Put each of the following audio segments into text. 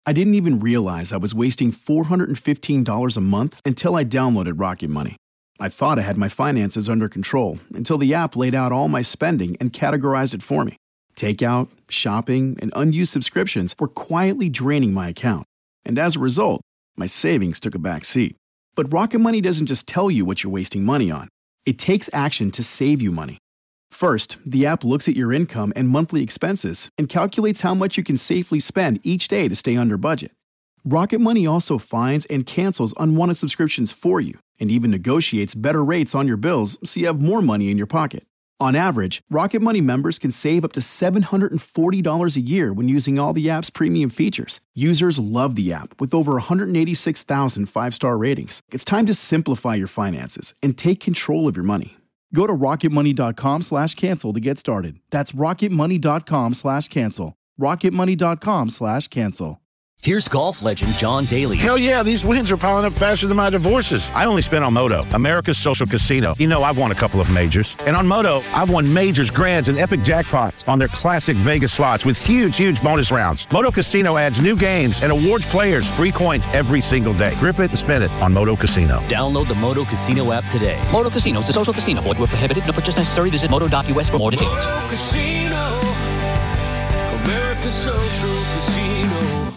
I didn't even realize I was wasting $415 a month until I downloaded Rocket Money. I thought I had my finances under control until the app laid out all my spending and categorized it for me. Takeout, shopping, and unused subscriptions were quietly draining my account. And as a result, my savings took a back seat. But Rocket Money doesn't just tell you what you're wasting money on. It takes action to save you money. First, the app looks at your income and monthly expenses and calculates how much you can safely spend each day to stay under budget. Rocket Money also finds and cancels unwanted subscriptions for you and even negotiates better rates on your bills so you have more money in your pocket. On average, Rocket Money members can save up to $740 a year when using all the app's premium features. Users love the app with over 186,000 five-star ratings. It's time to simplify your finances and take control of your money. Go to rocketmoney.com/cancel to get started. That's rocketmoney.com/cancel. rocketmoney.com/cancel. Here's golf legend John Daly. Hell yeah, these wins are piling up faster than my divorces. I only spent on Moto, America's social casino. You know, I've won a couple of majors. And on Moto, I've won majors, grands, and epic jackpots on their classic Vegas slots with huge bonus rounds. Moto Casino adds new games and awards players free coins every single day. Grip it and spin it on Moto Casino. Download the Moto Casino app today. Moto Casino is a social casino. Void where prohibited. No purchase necessary. Visit moto.us for more details. Moto Casino, America's social casino.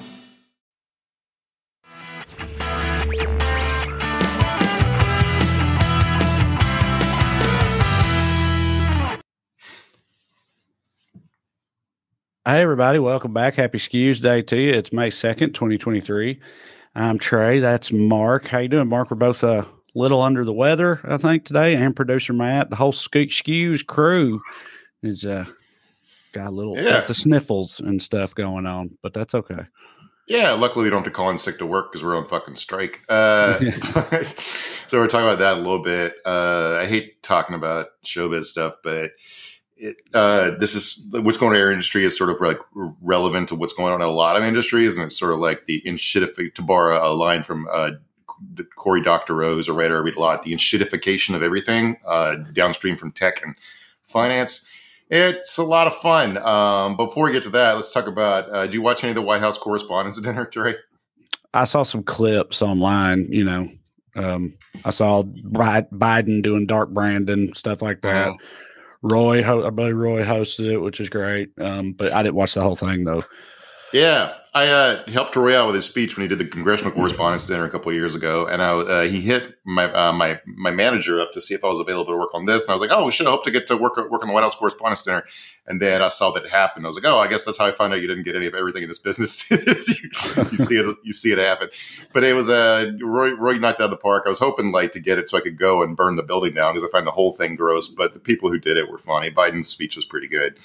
Hey, everybody. Welcome back. Happy Skews Day to you. It's May 2nd, 2023. I'm Trey. That's Mark. How you doing, Mark? We're both a little under the weather, I think, today. And producer Matt. The whole Skews crew is got a little got the sniffles and stuff going on, but that's okay. Yeah, luckily we don't have to call in sick to work because we're on fucking strike. So we're talking about that a little bit. I hate talking about showbiz stuff, but this is what's going on in our industry is sort of like relevant to what's going on in a lot of industries, and it's sort of like the to borrow a line from Cory Doctorow's, a writer I read a lot, the enshittification of everything downstream from tech and finance. It's a lot of fun. Before we get to that, let's talk about, do you watch any of the White House Correspondents' Dinner, Trey? I saw some clips online, I saw Biden doing Dark Brandon, stuff like that. Uh-huh. Our buddy Roy hosted it, which is great. But I didn't watch the whole thing though. Yeah, I helped Roy out with his speech when he did the Congressional Correspondents' Dinner a couple of years ago, and he hit my manager up to see if I was available to work on this, and I was like, "Oh, we should hope to get to work on the White House Correspondents' Dinner." And then I saw that it happened. I was like, "Oh, I guess that's how I found out you didn't get any of everything in this business. you see it happen." But it was Roy knocked it out of the park. I was hoping to get it so I could go and burn the building down because I find the whole thing gross. But the people who did it were funny. Biden's speech was pretty good.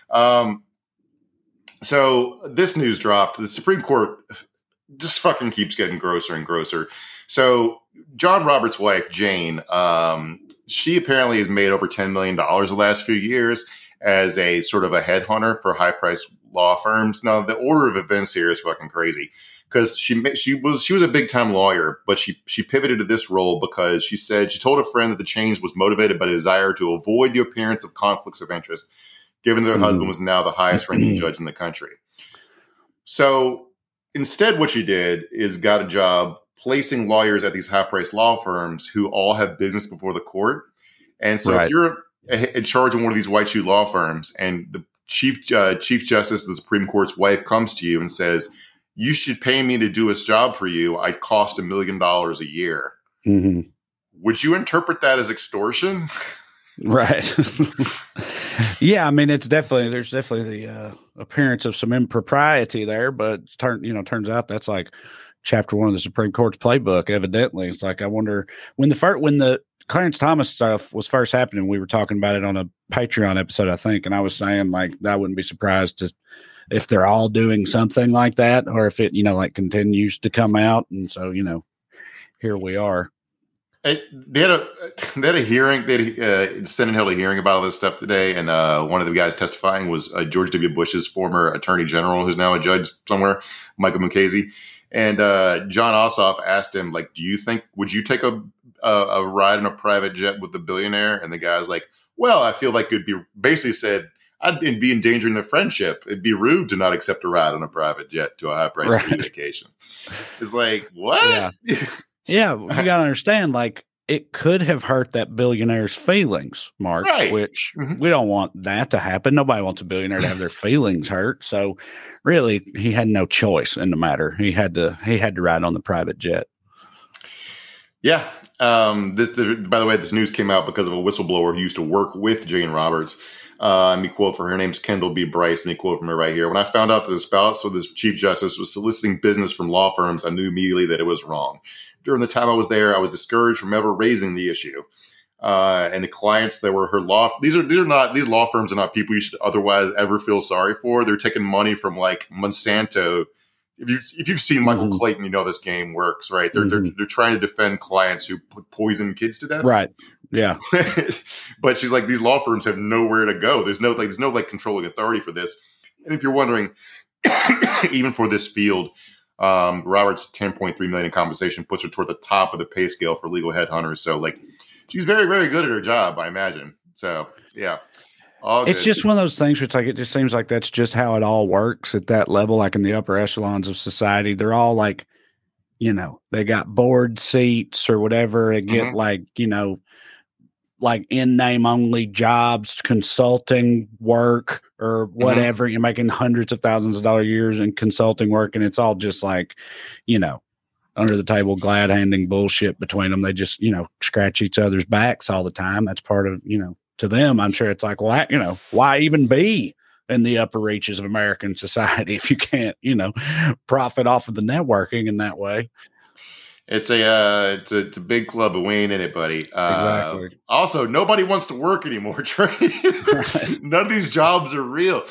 So this news dropped. The Supreme Court just fucking keeps getting grosser and grosser. So John Roberts' wife, Jane, she apparently has made over $10 million the last few years as a sort of a headhunter for high-priced law firms. Now, the order of events here is fucking crazy because she was a big-time lawyer, but she pivoted to this role because she told a friend that the change was motivated by the desire to avoid the appearance of conflicts of interest, given that her husband was now the highest ranking judge in the country. So instead, what she did is got a job placing lawyers at these high-priced law firms who all have business before the court. And so if you're in charge of one of these white shoe law firms and the Chief Justice of the Supreme Court's wife comes to you and says, "You should pay me to do this job for you. I'd cost $1 million a year." Mm-hmm. Would you interpret that as extortion? Right. Yeah, I mean, there's definitely the appearance of some impropriety there, but turns out that's like chapter 1 of the Supreme Court's playbook. Evidently, it's like I wonder when the Clarence Thomas stuff was first happening. We were talking about it on a Patreon episode, I think, and I was saying like I wouldn't be surprised if they're all doing something like that, or if it continues to come out, and so here we are. They had a hearing. Senate held a hearing about all this stuff today, and one of the guys testifying was George W. Bush's former Attorney General, who's now a judge somewhere, Michael Mukasey. And John Ossoff asked him, would you take a ride in a private jet with the billionaire? And the guy's like, well, I feel like it'd be basically said, I'd be endangering the friendship. It'd be rude to not accept a ride on a private jet to a high price vacation. It's like, what? Yeah, you got to understand, like, it could have hurt that billionaire's feelings, Mark, which we don't want that to happen. Nobody wants a billionaire to have their feelings hurt. So really, he had no choice in the matter. He had to ride on the private jet. Yeah. By the way, this news came out because of a whistleblower who used to work with Jane Roberts. Let me quote from her. Her name's Kendall B. Bryce. Let me quote from her right here. When I found out that the spouse of this Chief Justice was soliciting business from law firms, I knew immediately that it was wrong. During the time I was there, I was discouraged from ever raising the issue. And the clients that were her these law firms are not people you should otherwise ever feel sorry for. They're taking money from like Monsanto. If you've seen Michael Clayton, you know this game works, right? They're trying to defend clients who poison kids to death, right? Yeah. But she's like, these law firms have nowhere to go. There's no controlling authority for this. And if you're wondering, even for this field, Robert's $10.3 million in compensation puts her toward the top of the pay scale for legal headhunters. So like, she's very, very good at her job, I imagine. So yeah. It's just one of those things where it's like, it just seems like that's just how it all works at that level. Like in the upper echelons of society, they're all like, you know, they got board seats or whatever. They get like, you know, like in name only jobs, consulting work or whatever. You're making hundreds of thousands of dollars a year in consulting work. And it's all just like, you know, under the table, glad handing bullshit between them. They just, you know, scratch each other's backs all the time. That's part of, you know, to them, I'm sure it's like, well, you know, why even be in the upper reaches of American society if you can't, you know, profit off of the networking in that way? It's a big club, but we ain't in it, buddy. Exactly. Also, nobody wants to work anymore. Right. None of these jobs are real.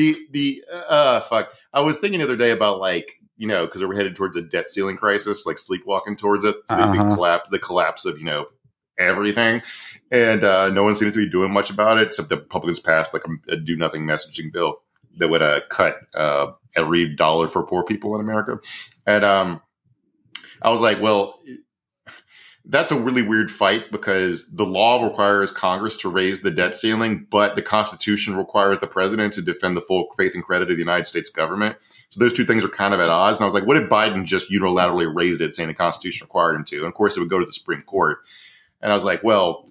Fuck. I was thinking the other day about like, you know, because we're headed towards a debt ceiling crisis, like sleepwalking towards it. So the collapse of, you know, everything. And no one seems to be doing much about it, except the Republicans passed like a do nothing messaging bill that would cut every dollar for poor people in America. And I was like, well, that's a really weird fight because the law requires Congress to raise the debt ceiling, but the Constitution requires the president to defend the full faith and credit of the United States government. So those two things are kind of at odds. And I was like, what if Biden just unilaterally raised it, saying the Constitution required him to? And of course, it would go to the Supreme Court. And I was like, well,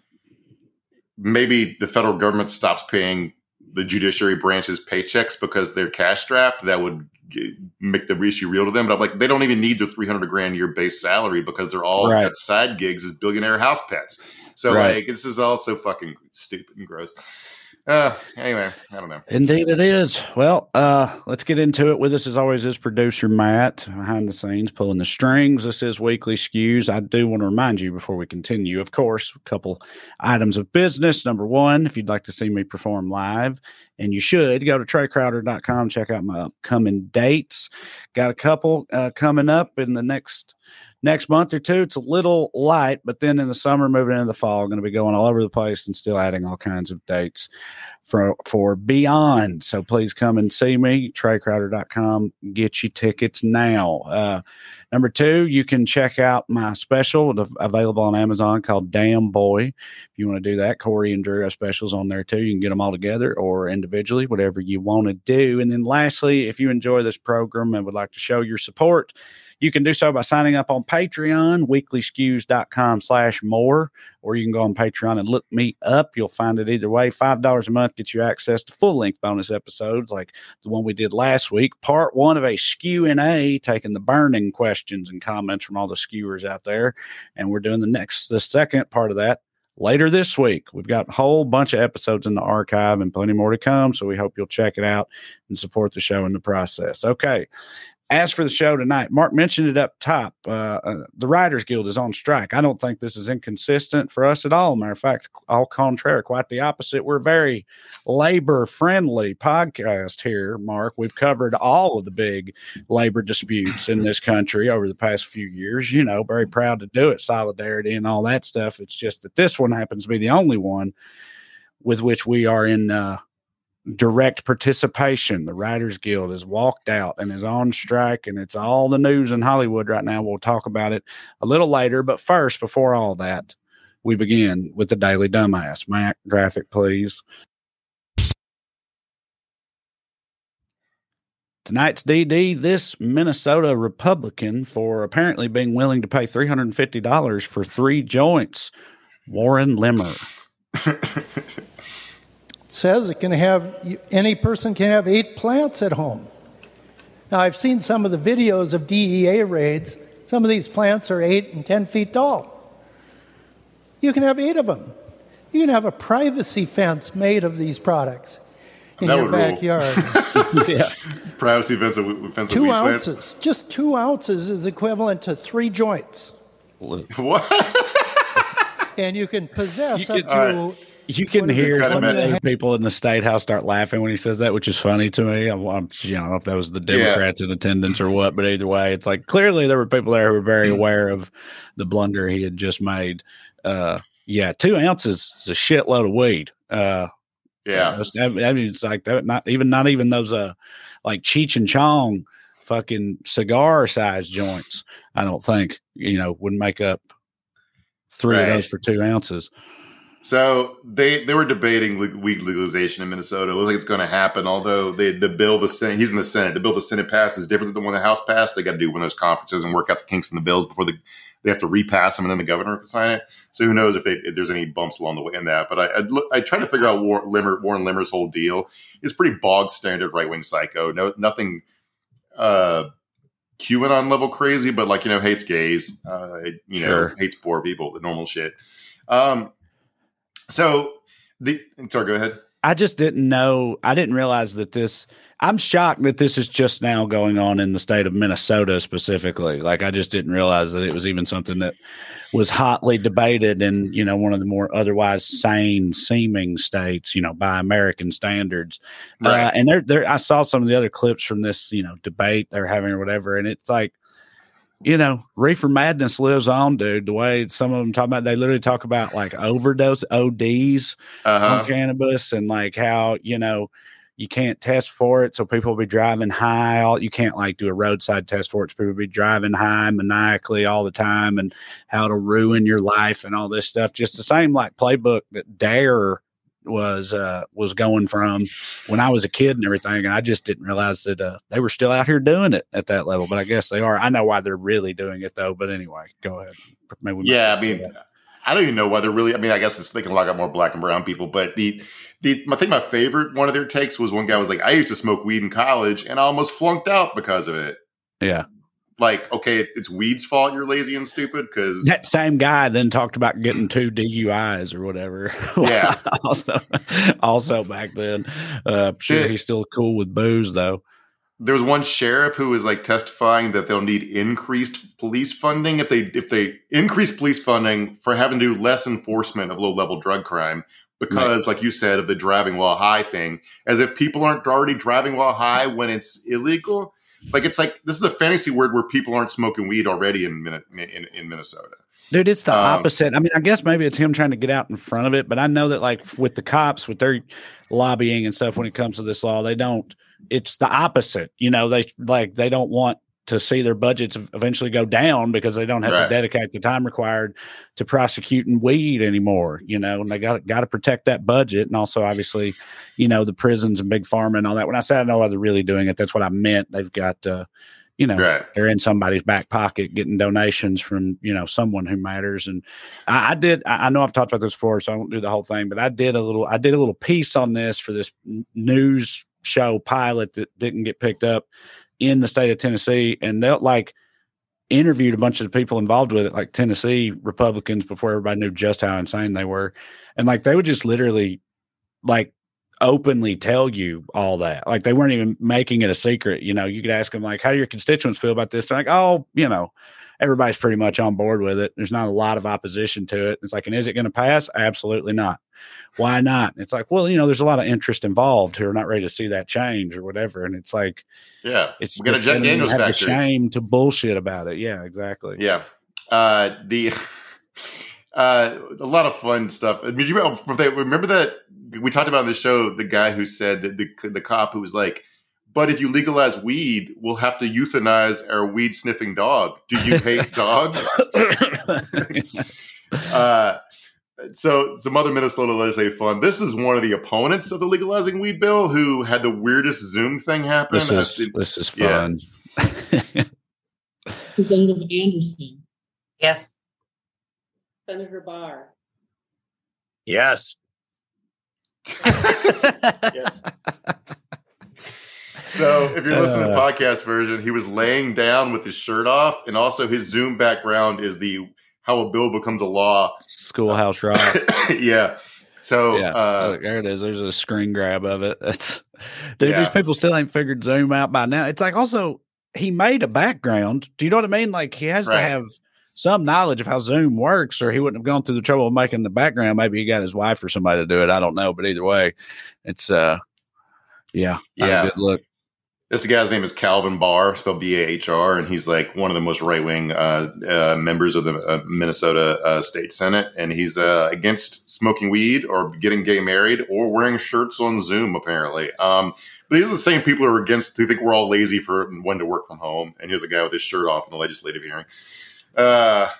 maybe the federal government stops paying the judiciary branch's paychecks because they're cash strapped. That would make the issue real to them. But I'm like, they don't even need their $300,000 a year base salary because they're all got side gigs as billionaire house pets. So like, this is all so fucking stupid and gross. Anyway, I don't know. Indeed it is. Well, let's get into it. With us as always is producer Matt behind the scenes pulling the strings. This is Weekly Skews. I do want to remind you before we continue, of course, a couple items of business. Number one, if you'd like to see me perform live, and you should, go to TreyCrowder.com, check out my upcoming dates. Got a couple coming up in the next month or two. It's a little light, but then in the summer, moving into the fall, going to be going all over the place and still adding all kinds of dates for beyond. So please come and see me, TreyCrowder.com. Get your tickets now. Number two, you can check out my special available on Amazon called Damn Boy. If you want to do that, Corey and Drew have specials on there too. You can get them all together or individually, whatever you want to do. And then lastly, if you enjoy this program and would like to show your support, you can do so by signing up on Patreon, weeklyskews.com/more, or you can go on Patreon and look me up. You'll find it either way. $5 a month gets you access to full-length bonus episodes like the one we did last week, part one of a Skew&A, taking the burning questions and comments from all the skewers out there. And we're doing the second part of that later this week. We've got a whole bunch of episodes in the archive and plenty more to come, so we hope you'll check it out and support the show in the process. Okay. As for the show tonight, Mark mentioned it up top. The Writers Guild is on strike. I don't think this is inconsistent for us at all. Matter of fact, au contraire, quite the opposite. We're a very labor-friendly podcast here, Mark. We've covered all of the big labor disputes in this country over the past few years. You know, very proud to do it, solidarity and all that stuff. It's just that this one happens to be the only one with which we are in direct participation. The Writers Guild has walked out and is on strike, and it's all the news in Hollywood right now. We'll talk about it a little later, but first, before all that, we begin with the Daily Dumbass. Matt, graphic, please. Tonight's DD, this Minnesota Republican for apparently being willing to pay $350 for 3 joints. Warren Limmer. Says it can have, any person can have 8 plants at home. Now, I've seen some of the videos of DEA raids. Some of these plants are 8 and 10 feet tall. You can have 8 of them. You can have a privacy fence made of these products in your backyard. Yeah. Privacy fence of 2 ounces. Plants. Just 2 ounces is equivalent to 3 joints. What? And you can possess up to... You can hear some of the people in the State House start laughing when he says that, which is funny to me. I don't know if that was the Democrats in attendance or what, but either way, it's like clearly there were people there who were very aware of the blunder he had just made. 2 ounces is a shitload of weed. I mean, it's like that. Not even those like Cheech and Chong fucking cigar size joints. I don't think would make up 3 of those for 2 ounces. So they were debating weed legalization in Minnesota. It looks like it's going to happen. Although the bill the Senate, he's in the Senate. The bill the Senate passed is different than the one the House passed. They got to do one of those conferences and work out the kinks in the bills before they have to repass them, and then the governor can sign it. So who knows if there's any bumps along the way in that. But I tried to figure out Warren Limmer's whole deal. He's pretty bog standard right wing psycho. Nothing QAnon level crazy, but hates gays. Hates poor people. The normal shit. Sorry, go ahead. I just didn't know. I didn't realize that this. I'm shocked that this is just now going on in the state of Minnesota specifically. Like, I just didn't realize that it was even something that was hotly debated in, one of the more otherwise sane seeming states, by American standards. Right. And I saw some of the other clips from this, debate they're having or whatever. And it's like, reefer madness lives on, dude. The way some of them talk about, they literally talk about like overdose ODs on cannabis, and like how, you can't test for it. So people will be driving high. You can't like do a roadside test for it. So people will be driving high maniacally all the time, and how it'll ruin your life and all this stuff. Just the same like playbook that DARE was going from when I was a kid and everything, and I just didn't realize that they were still out here doing it at that level. But I guess they are. I know why they're really doing it though. But anyway, go ahead. I don't even know why they're really. I mean, I guess they can lock up more black and brown people. But I think my favorite one of their takes was one guy was like, "I used to smoke weed in college and I almost flunked out because of it." Yeah. Like, okay, it's weed's fault you're lazy and stupid, because that same guy then talked about getting 2 DUIs or whatever. Yeah. also back then. Sure, he's still cool with booze though. There was one sheriff who was like testifying that they'll need increased police funding if they increase police funding for having to do less enforcement of low level drug crime. Because, like you said, of the driving while high thing, as if people aren't already driving while high when it's illegal. Like, it's like, this is a fantasy world where people aren't smoking weed already in Minnesota. Dude, it's the opposite. I mean, I guess maybe it's him trying to get out in front of it, but I know that like with the cops, with their lobbying and stuff, when it comes to this law, it's the opposite. They don't want to see their budgets eventually go down because they don't have to dedicate the time required to prosecuting weed anymore, and they got to protect that budget. And also obviously, the prisons and big pharma and all that. When I said I know why they're really doing it, that's what I meant. They've got, they're in somebody's back pocket getting donations from, someone who matters. And I know I've talked about this before, so I won't do the whole thing, but I did a little piece on this for this news show pilot that didn't get picked up in the state of Tennessee, and they'll like interviewed a bunch of the people involved with it, like Tennessee Republicans, before everybody knew just how insane they were. And like, they would just literally like openly tell you all that. Like, they weren't even making it a secret. You could ask them like, how do your constituents feel about this? They're like, oh, everybody's pretty much on board with it. There's not a lot of opposition to it. It's like, and is it going to pass? Absolutely not. Why not? It's like, well, there's a lot of interest involved who are not ready to see that change or whatever. And it's like, it's we got a Jack Daniels factor. Shame to bullshit about it. Yeah, exactly. Yeah. A lot of fun stuff. I mean, remember that we talked about on the show, the guy who said that the cop who was like, but if you legalize weed, we'll have to euthanize our weed sniffing dog. Do you hate dogs? So some other Minnesota legislative fun. This is one of the opponents of the legalizing weed bill who had the weirdest Zoom thing happen. This is fun. Representative Anderson. Yes. Senator Barr. Yes. So if you're listening to the podcast version, he was laying down with his shirt off, and also his Zoom background is the how a bill becomes a law. Schoolhouse Rock. Yeah. So there it is. There's a screen grab of it. These people still ain't figured Zoom out by now. It's like also he made a background. Do you know what I mean? Like he has to have some knowledge of how Zoom works, or he wouldn't have gone through the trouble of making the background. Maybe he got his wife or somebody to do it. I don't know, but either way, it's not a good look. This guy's name is Calvin Barr, spelled B-A-H-R, and he's like one of the most right-wing members of the Minnesota State Senate, and he's against smoking weed or getting gay married or wearing shirts on Zoom, apparently. But these are the same people who think we're all lazy for when to work from home, and here's a guy with his shirt off in the legislative hearing. Yeah.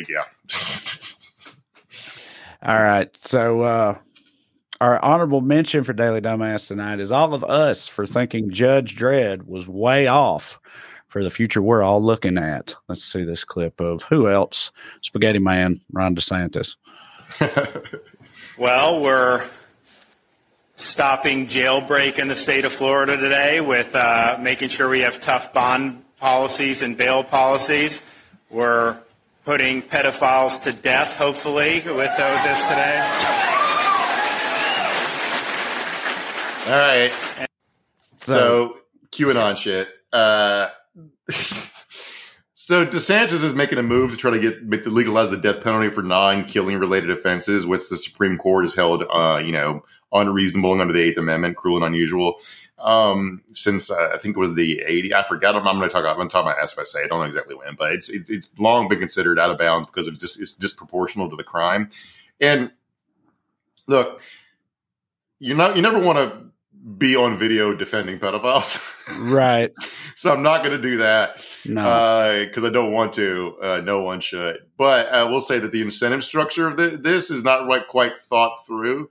All right, so our honorable mention for Daily Dumbass tonight is all of us for thinking Judge Dredd was way off for the future we're all looking at. Let's see this clip of who else? Spaghetti Man, Ron DeSantis. Well, we're stopping jailbreak in the state of Florida today with making sure we have tough bond policies and bail policies. We're putting pedophiles to death, hopefully, with this today. All right. So QAnon shit. So DeSantis is making a move to try to legalize the death penalty for non-killing related offenses, which the Supreme Court has held, unreasonable and under the Eighth Amendment, cruel and unusual. Since I think it was the 80s, I forgot. I'm going to talk about SFSA. I don't know exactly when, but it's long been considered out of bounds because it's disproportional to the crime. And look, you never want to be on video defending pedophiles. Right. So I'm not going to do that because I don't want to. No one should. But I will say that the incentive structure of this is not quite thought through.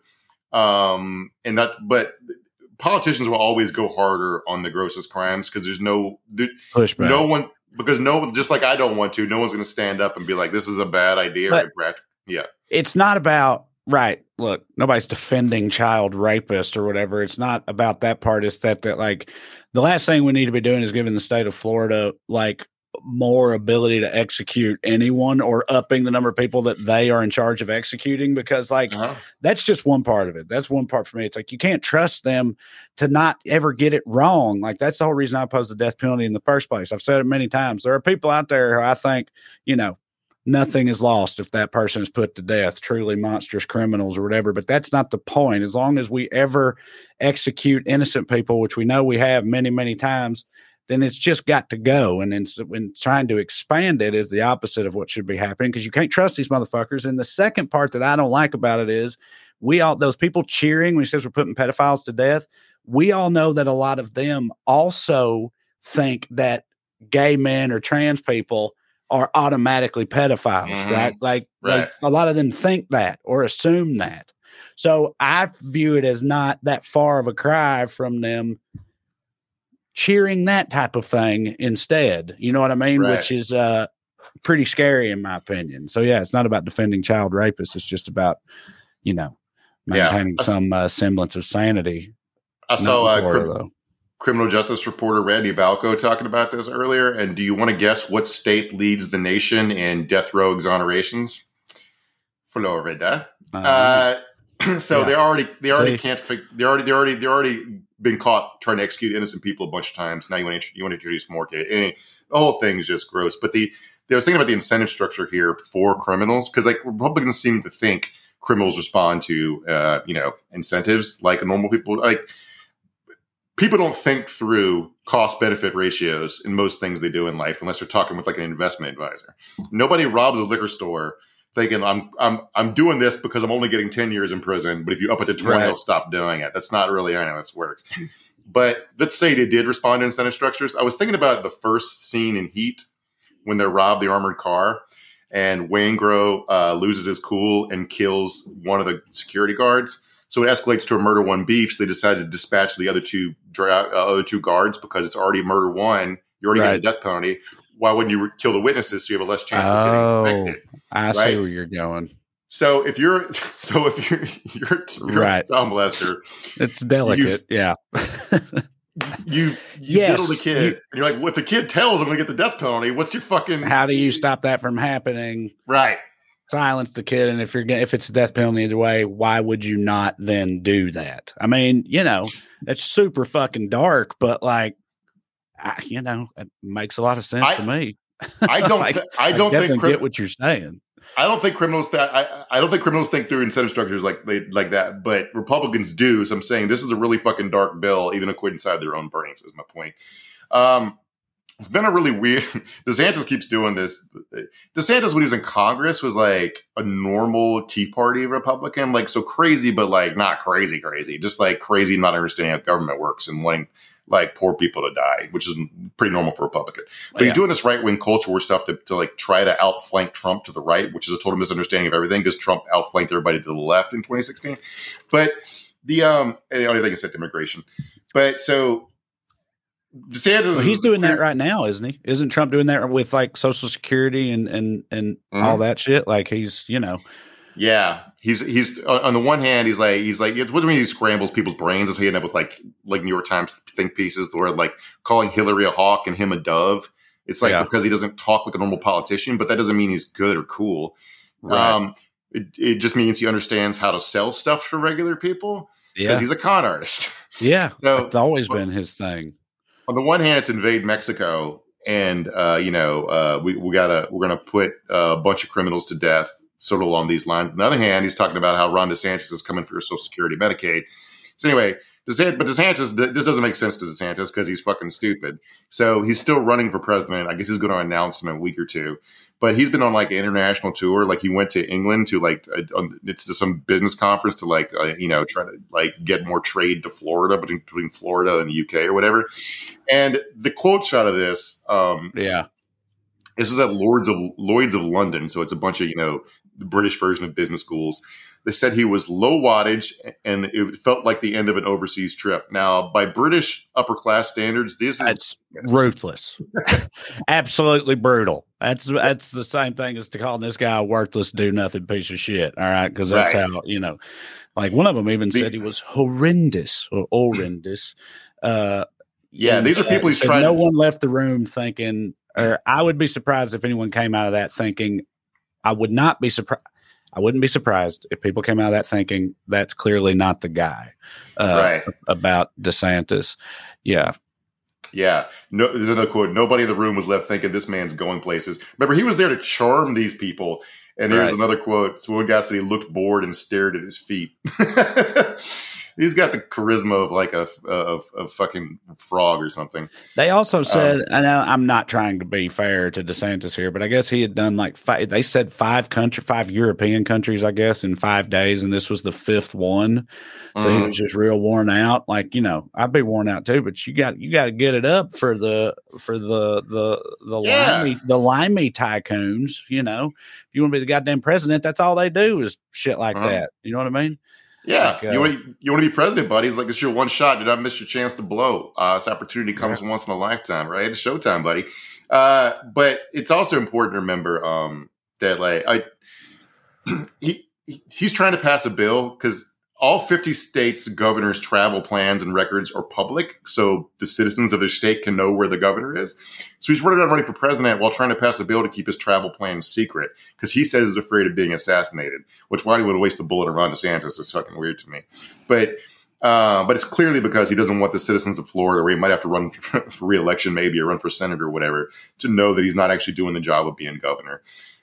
But politicians will always go harder on the grossest crimes because there's no pushback. No one, because just like I don't want to, no one's going to stand up and be like, this is a bad idea. It's not about, right. Look, nobody's defending child rapists or whatever. It's not about that part. It's that like the last thing we need to be doing is giving the state of Florida like more ability to execute anyone or upping the number of people that they are in charge of executing, because that's just one part of it. That's one part for me. It's like you can't trust them to not ever get it wrong. Like that's the whole reason I oppose the death penalty in the first place. I've said it many times. There are people out there who I think, nothing is lost if that person is put to death, truly monstrous criminals or whatever. But that's not the point. As long as we ever execute innocent people, which we know we have many, many times, then it's just got to go. And then when trying to expand it is the opposite of what should be happening, because you can't trust these motherfuckers. And the second part that I don't like about it is those people cheering when he says we're putting pedophiles to death, we all know that a lot of them also think that gay men or trans people are automatically pedophiles, right? Like a lot of them think that or assume that. So I view it as not that far of a cry from them cheering that type of thing instead. You know what I mean? Right. Which is pretty scary in my opinion. So yeah, it's not about defending child rapists. It's just about, maintaining some semblance of sanity. I saw criminal justice reporter Randy Balco talking about this earlier. And do you want to guess what state leads the nation in death row exonerations? Florida. So they already been caught trying to execute innocent people a bunch of times. Now you want to introduce more kids. The whole thing is just gross. But I was thinking about the incentive structure here for criminals, because like Republicans seem to think criminals respond to incentives like normal people. Like people don't think through cost benefit ratios in most things they do in life unless they're talking with like an investment advisor. Nobody robs a liquor store thinking I'm doing this because I'm only getting 10 years in prison, but if you up it to 20, I'll stop doing it. That's not really how this works. But let's say they did respond to incentive structures. I was thinking about the first scene in Heat when they robbed the armored car. and Waingro loses his cool and kills one of the security guards. So it escalates to a murder one beef. So they decide to dispatch the other two guards because it's already murder one. You already got a death penalty. Why wouldn't you kill the witnesses so you have a less chance of getting convicted? I see where you're going. So if you're a child molester, it's delicate. You diddle the kid, and you're like, well, if the kid tells I'm going to get the death penalty, what's your fucking? How do you stop that from happening? Right. Silence the kid, and if it's a death penalty either way, why would you not then do that? I mean, it's super fucking dark, but like, it makes a lot of sense to me. I don't. I don't think get what you're saying. I don't think criminals I don't think criminals think through incentive structures like that, but Republicans do. So I'm saying this is a really fucking dark bill, even if inside their own brains. Is my point. It's been a really weird. DeSantis keeps doing this. DeSantis, when he was in Congress, was like a normal Tea Party Republican, like so crazy, but like not crazy, just like crazy, not understanding how government works and wanting like poor people to die, which is pretty normal for a Republican. But he's doing this right-wing culture war stuff to like try to outflank Trump to the right, which is a total misunderstanding of everything because Trump outflanked everybody to the left in 2016. But the only thing is set immigration. But so DeSantis, he's doing that right now, isn't he? Isn't Trump doing that with like Social Security and all that shit? Like he's Yeah, he's on the one hand, he's like what do you mean he scrambles people's brains? Is he end up with like New York Times think pieces where like calling Hillary a hawk and him a dove? It's like because he doesn't talk like a normal politician, but that doesn't mean he's good or cool. Right. It just means he understands how to sell stuff for regular people because he's a con artist. Yeah, so it's always been his thing. On the one hand, it's invade Mexico, and we're gonna put a bunch of criminals to death. Sort of along these lines. On the other hand, he's talking about how Ron DeSantis is coming for your Social Security, Medicaid. So anyway, DeSantis, this doesn't make sense to DeSantis because he's fucking stupid. So he's still running for president. I guess he's going to announce in a week or two. But he's been on like an international tour. Like he went to England to like it's to some business conference to like try to like get more trade to Florida between Florida and the UK or whatever. And the quote shot of this, this is at Lloyd's of London, so it's a bunch of the British version of business schools. They said he was low wattage and it felt like the end of an overseas trip. Now, by British upper class standards, that's ruthless, absolutely brutal. That's the same thing as to calling this guy a worthless, do nothing piece of shit. All right, because that's how like one of them even said he was horrendous or horrendous. These are people he's trying. No one left the room thinking, or I would be surprised if anyone came out of that thinking. I wouldn't be surprised if people came out of that thinking that's clearly not the guy about DeSantis. Yeah. No quote. Nobody in the room was left thinking this man's going places. Remember, he was there to charm these people. And here's another quote. So one guy said he looked bored and stared at his feet. He's got the charisma of like a fucking frog or something. They also said, I know I'm not trying to be fair to DeSantis here, but I guess he had done like they said 5 European countries, I guess, in 5 days, and this was the 5th one. So he was just real worn out. Like, I'd be worn out too, but you got to get it up for the limey tycoons. If you want to be the goddamn president, that's all they do is shit like that. You know what I mean? Yeah, you want to be president, buddy. It's like it's your one shot. Did not miss your chance to blow. This opportunity comes once in a lifetime, right? It's showtime, buddy. But it's also important to remember that like he's trying to pass a bill because all 50 states' governors' travel plans and records are public, so the citizens of their state can know where the governor is. So he's running for president while trying to pass a bill to keep his travel plans secret because he says he's afraid of being assassinated, which why he would waste the bullet on Ron DeSantis is fucking weird to me. But it's clearly because he doesn't want the citizens of Florida, where he might have to run for re-election maybe or run for senator or whatever, to know that he's not actually doing the job of being governor.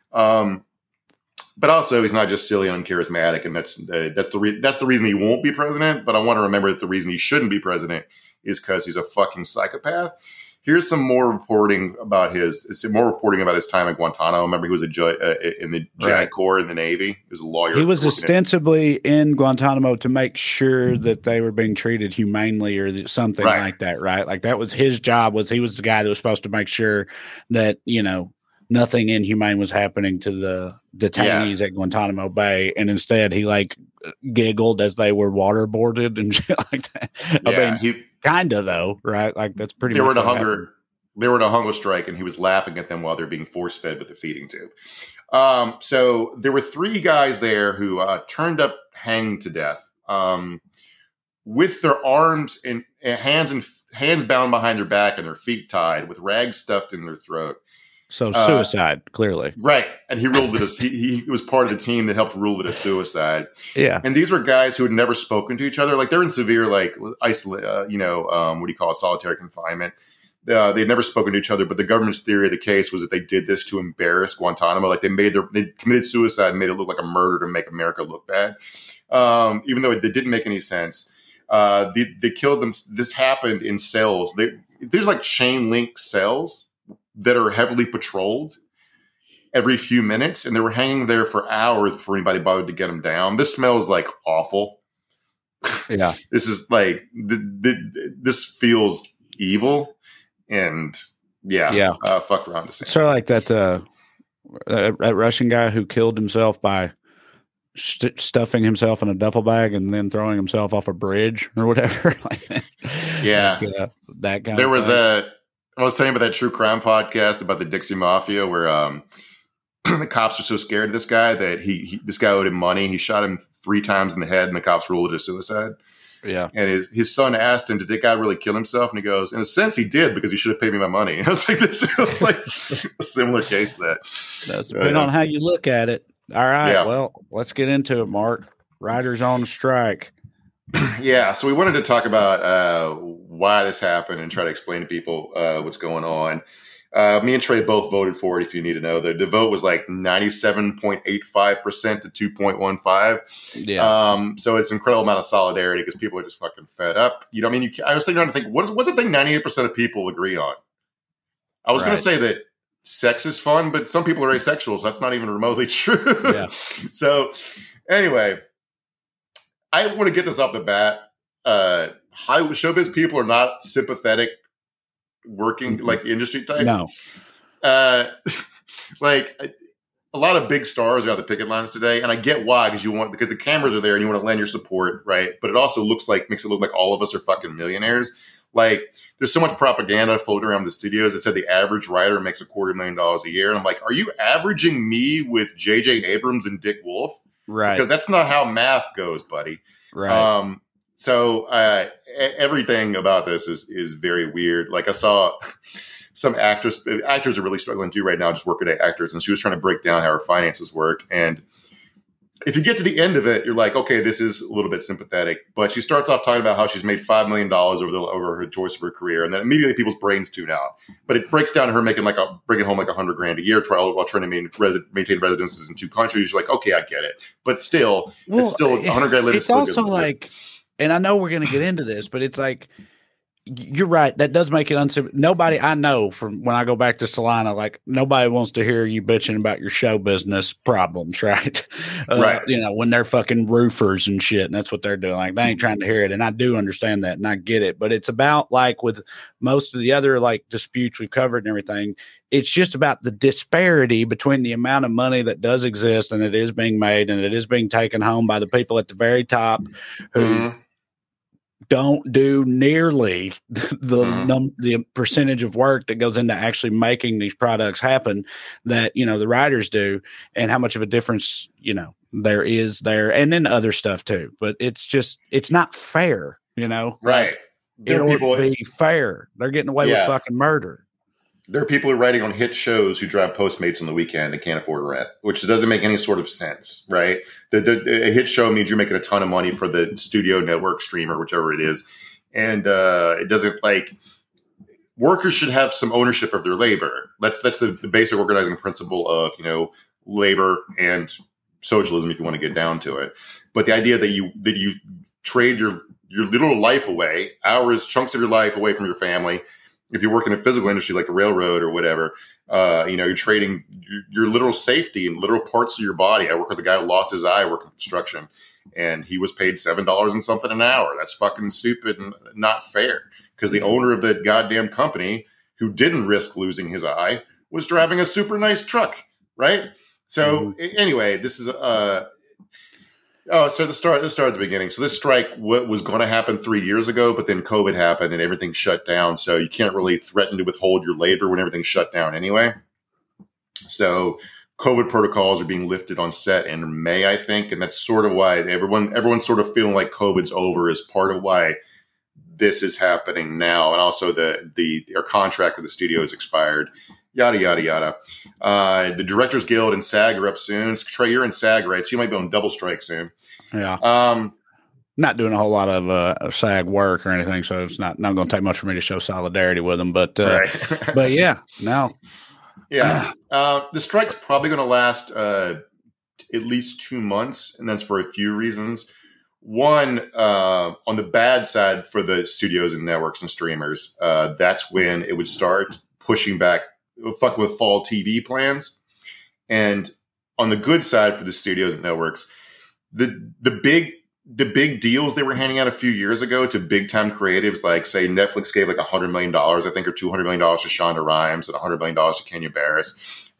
But also, he's not just silly and uncharismatic, and that's the reason he won't be president. But I want to remember that the reason he shouldn't be president is because he's a fucking psychopath. Here's some more reporting about his time at Guantanamo. Remember, he was a judge in the JAG Corps in the Navy. He was a lawyer. He was ostensibly in Guantanamo to make sure that they were being treated humanely or something like that, right? Like that was his job. He was the guy that was supposed to make sure that nothing inhumane was happening to the detainees at Guantanamo Bay, and instead he like giggled as they were waterboarded and shit like that. Yeah, I mean, kinda though, right? Like that's pretty. They much were in a what hunger. happened. They were in a hunger strike, and he was laughing at them while they're being force fed with the feeding tube. So there were 3 guys there who turned up hanged to death with their arms and hands bound behind their back and their feet tied with rags stuffed in their throat. So suicide, clearly. Right. And he ruled it as he was part of the team that helped rule it as suicide. Yeah. And these were guys who had never spoken to each other. Like they're in severe, like solitary confinement. They'd never spoken to each other, but the government's theory of the case was that they did this to embarrass Guantanamo. Like they committed suicide and made it look like a murder to make America look bad. Even though it didn't make any sense. They killed them. This happened in cells. There's like chain link cells that are heavily patrolled every few minutes, and they were hanging there for hours before anybody bothered to get them down. This smells like awful. Yeah. This is like this feels evil, and fuck around to say. Sort of like that Russian guy who killed himself by stuffing himself in a duffel bag and then throwing himself off a bridge or whatever. Like that. Yeah, like, that guy. There was I was telling you about that true crime podcast about the Dixie Mafia, where the cops were so scared of this guy that this guy owed him money. He shot him 3 times in the head, and the cops ruled it a suicide. Yeah. And his son asked him, "Did that guy really kill himself?" And he goes, "In a sense, he did, because he should have paid me my money." And I was like, "This was like a similar case to that." That's depending on how you look at it. All right. Yeah. Well, let's get into it, Mark. Riders on strike. Yeah, so we wanted to talk about why this happened and try to explain to people what's going on. Me and Trey both voted for it, if you need to know. The vote was like 97.85% to 2.15. Yeah. So it's an incredible amount of solidarity because people are just fucking fed up. You know, I mean, I was trying to think, what's the thing 98% of people agree on? I was going to say that sex is fun, but some people are asexual, so that's not even remotely true. Yeah. So anyway, I want to get this off the bat. Showbiz people are not sympathetic working like industry types. No. Like a lot of big stars are on the picket lines today, and I get why, because the cameras are there and you want to lend your support, right? But it also makes it look like all of us are fucking millionaires. Like there's so much propaganda floating around the studios that said the average writer makes $250,000 a year, and I'm like, are you averaging me with J.J. Abrams and Dick Wolf? Right. Because that's not how math goes, buddy. Right. So everything about this is very weird. Like I saw some actors are really struggling too right now, just working at actors. And she was trying to break down how her finances work. And if you get to the end of it, you're like, okay, this is a little bit sympathetic. But she starts off talking about how she's made $5 million over her choice of her career. And then immediately people's brains tune out. But it breaks down to her bringing home like $100,000 a year while trying to maintain residences in 2 countries. You're like, okay, I get it. But still, it's still $100,000. It's also like, and I know we're going to get into this, but it's like, you're right. That does make it unsympathetic. Nobody I know from when I go back to Salina, like nobody wants to hear you bitching about your show business problems, right? Right. You know, when they're fucking roofers and shit, and that's what they're doing. Like they ain't trying to hear it. And I do understand that and I get it. But it's about like with most of the other like disputes we've covered and everything, it's just about the disparity between the amount of money that does exist and it is being made and it is being taken home by the people at the very top who don't do nearly the percentage of work that goes into actually making these products happen that, you know, the writers do, and how much of a difference, you know, there is there, and then other stuff too. But it's not fair, you know? Right. It ought to be fair. They're getting away with fucking murder. There are people who are writing on hit shows who drive Postmates on the weekend and can't afford rent, which doesn't make any sort of sense, right? A hit show means you're making a ton of money for the studio, network, streamer, whichever it is. And it doesn't like workers should have some ownership of their labor. That's the basic organizing principle of, you know, labor and socialism, if you want to get down to it. But the idea that you trade your literal life away, chunks of your life away from your family. If you work in a physical industry like the railroad or whatever, you know, you're trading your literal safety and literal parts of your body. I work with a guy who lost his eye working construction, and he was paid $7 and something an hour. That's fucking stupid and not fair, because the owner of the goddamn company, who didn't risk losing his eye, was driving a super nice truck, right? So anyway, this is so the start at the beginning. So this strike was going to happen 3 years ago, but then COVID happened and everything shut down. So you can't really threaten to withhold your labor when everything's shut down anyway. So COVID protocols are being lifted on set in May, I think, and that's sort of why everyone's sort of feeling like COVID's over is part of why this is happening now. And also our contract with the studio has expired. Yada, yada, yada. The Directors Guild and SAG are up soon. Trey, you're in SAG, right? So you might be on double strike soon. Yeah. Not doing a whole lot of SAG work or anything, so it's not going to take much for me to show solidarity with them. But right. But yeah, no. Yeah. The strike's probably going to last at least 2 months, and that's for a few reasons. One, on the bad side for the studios and networks and streamers, that's when it would start pushing back, fucking with fall TV plans. And on the good side for the studios and networks, the big deals they were handing out a few years ago to big time creatives, like say Netflix gave like $100 million, I think, or $200 million to Shonda Rhimes and $100 million to Kenya Barris.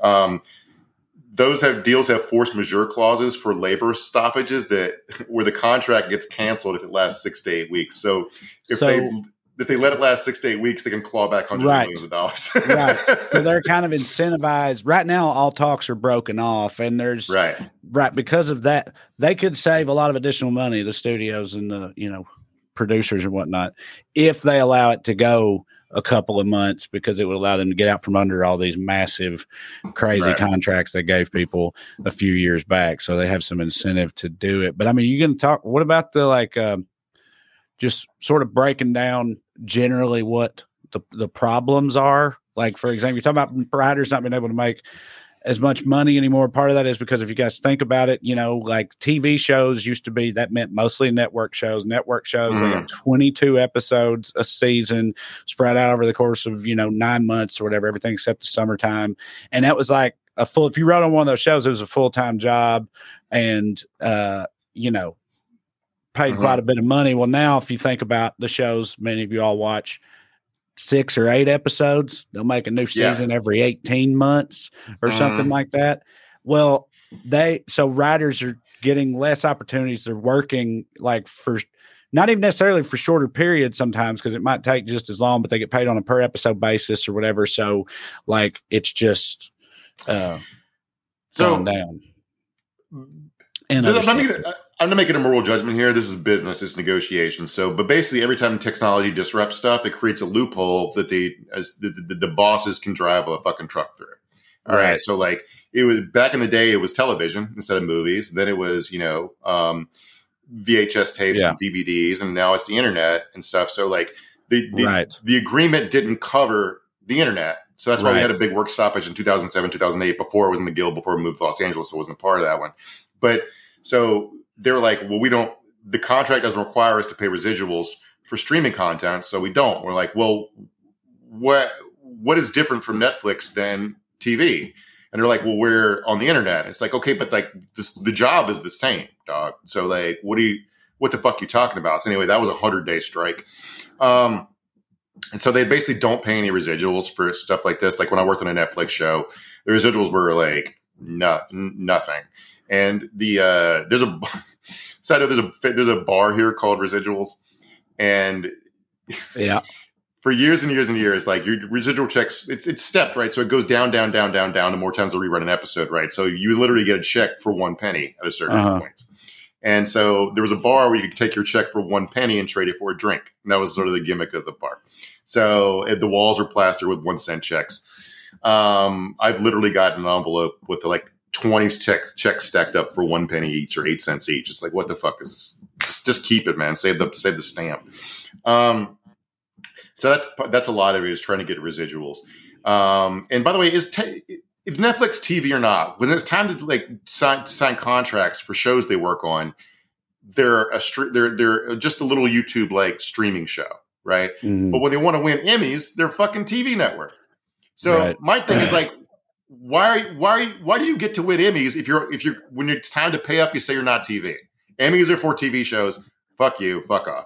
Those deals have force majeure clauses for labor stoppages where the contract gets canceled if it lasts 6 to 8 weeks. So if they let it last 6 to 8 weeks, they can claw back hundreds of millions of dollars. Right. So they're kind of incentivized. Right now, all talks are broken off, and there's right because of that, they could save a lot of additional money, the studios and the producers and whatnot, if they allow it to go a couple of months, because it would allow them to get out from under all these massive, crazy contracts they gave people a few years back. So they have some incentive to do it. But I mean, you can talk. What about the just sort of breaking down generally what the problems are? Like, for example, you're talking about writers not being able to make as much money anymore. Part of that is because if you guys think about it, like TV shows used to be, that meant mostly network shows. Network shows, they got 22 episodes a season spread out over the course of, 9 months or whatever, everything except the summertime. And that was like if you wrote on one of those shows, it was a full-time job and, paid quite a bit of money. Well, now if you think about the shows, many of you all watch 6 or 8 episodes, they'll make a new season every 18 months or something like that. Well, so writers are getting less opportunities. They're working like for not even necessarily for shorter periods sometimes, because it might take just as long, but they get paid on a per episode basis or whatever. So like, it's just going down. And I'm not making a moral judgment here. This is business. It's negotiation. So, but basically, every time technology disrupts stuff, it creates a loophole that the bosses can drive a fucking truck through. All right. So, like, it was back in the day, it was television instead of movies. Then it was, VHS tapes and DVDs, and now it's the internet and stuff. So, like, the agreement didn't cover the internet. So that's why we had a big work stoppage in 2007, 2008. Before it was in the Guild, before we moved to Los Angeles, so it wasn't a part of that one. But so they were like, well, the contract doesn't require us to pay residuals for streaming content, so we don't. We're like, well, what is different from Netflix than TV? And they're like, well, we're on the internet. It's like, okay, but like the job is the same, dog. So like, what the fuck are you talking about? So anyway, that was a 100-day strike. And so they basically don't pay any residuals for stuff like this. Like when I worked on a Netflix show, the residuals were like nothing. And there's a bar here called Residuals, and for years and years and years, like your residual checks, it's stepped, right? So it goes down, down, down, down, down. The more times they rerun an episode, right? So you literally get a check for 1 penny at a certain point. And so there was a bar where you could take your check for 1 penny and trade it for a drink. And that was sort of the gimmick of the bar. So the walls were plastered with 1 cent checks. I've literally gotten an envelope with like 20 checks stacked up for 1 penny each or 8 cents each. It's like, what the fuck is this? Just keep it, man. Save the stamp. So that's a lot of it, is trying to get residuals. And by the way, if Netflix TV or not, when it's time to like sign contracts for shows they work on, they're just a little YouTube like streaming show, right? Mm-hmm. But when they want to win Emmys, they're fucking TV network. So my thing is like, why do you get to win Emmys if you're when it's time to pay up, you say you're not TV? Emmys are for TV shows. Fuck you. Fuck off.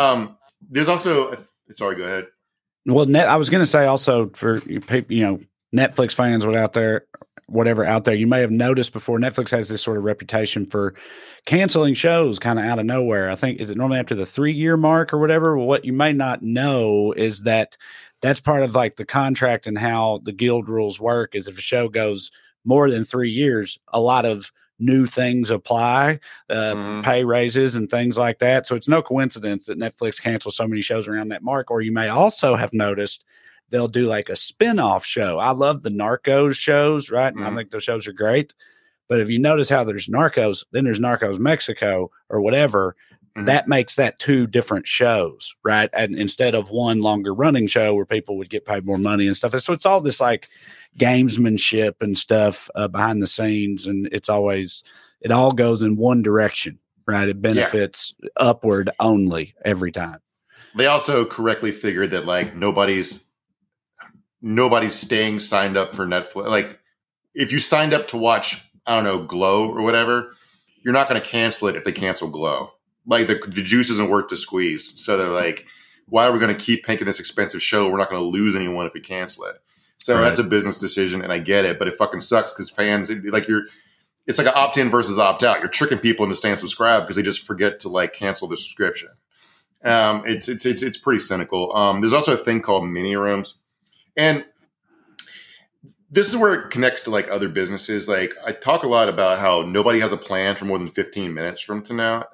there's also, sorry, go ahead. Well, I was going to say also for people, Netflix fans out there, you may have noticed before, Netflix has this sort of reputation for canceling shows kind of out of nowhere. I think, is it normally after the 3-year mark or whatever? Well, what you may not know is that that's part of like the contract and how the guild rules work is if a show goes more than 3 years, a lot of new things apply, pay raises and things like that. So it's no coincidence that Netflix cancels so many shows around that mark. Or you may also have noticed they'll do like a spin-off show. I love the Narcos shows, right? And I think those shows are great. But if you notice how there's Narcos, then there's Narcos Mexico or whatever, that makes that 2 different shows, right? And instead of one longer running show where people would get paid more money and stuff. So it's all this like gamesmanship and stuff behind the scenes. And it all goes in one direction, right? It benefits upward only every time. They also correctly figured that like nobody's staying signed up for Netflix. Like if you signed up to watch, I don't know, Glow or whatever, you're not going to cancel it if they cancel Glow. Like the juice isn't worth the squeeze. So they're like, why are we going to keep making this expensive show? We're not going to lose anyone if we cancel it. So that's a business decision, and I get it, but it fucking sucks because fans, it's like an opt-in versus opt-out. You're tricking people into staying subscribed because they just forget to like cancel the subscription. It's pretty cynical. There's also a thing called mini rooms, and this is where it connects to like other businesses. Like I talk a lot about how nobody has a plan for more than 15 minutes from now.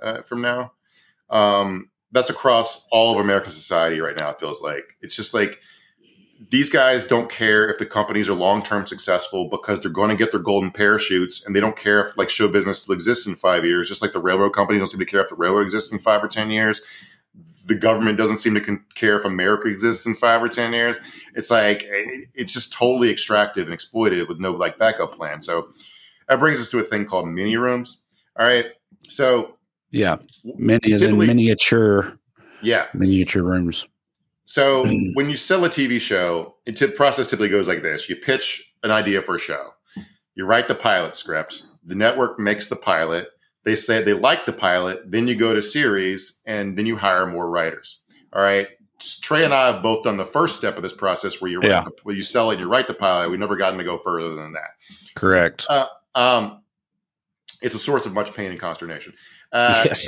That's across all of American society right now. It feels like it's just like these guys don't care if the companies are long-term successful because they're going to get their golden parachutes, and they don't care if like show business still exists in 5 years. Just like the railroad companies don't seem to care if the railroad exists in 5 or 10 years. The government doesn't seem to care if America exists in 5 or 10 years. It's like, it's just totally extractive and exploitive with no like backup plan. So that brings us to a thing called mini rooms. All right. So mini is in miniature. Yeah. Miniature rooms. So when you sell a TV show, the process typically goes like this. You pitch an idea for a show. You write the pilot script. The network makes the pilot. They say they like the pilot. Then you go to series, and then you hire more writers. All right. Trey and I have both done the first step of this process where you where you sell it and you write the pilot. We've never gotten to go further than that. Correct. It's a source of much pain and consternation. Yes.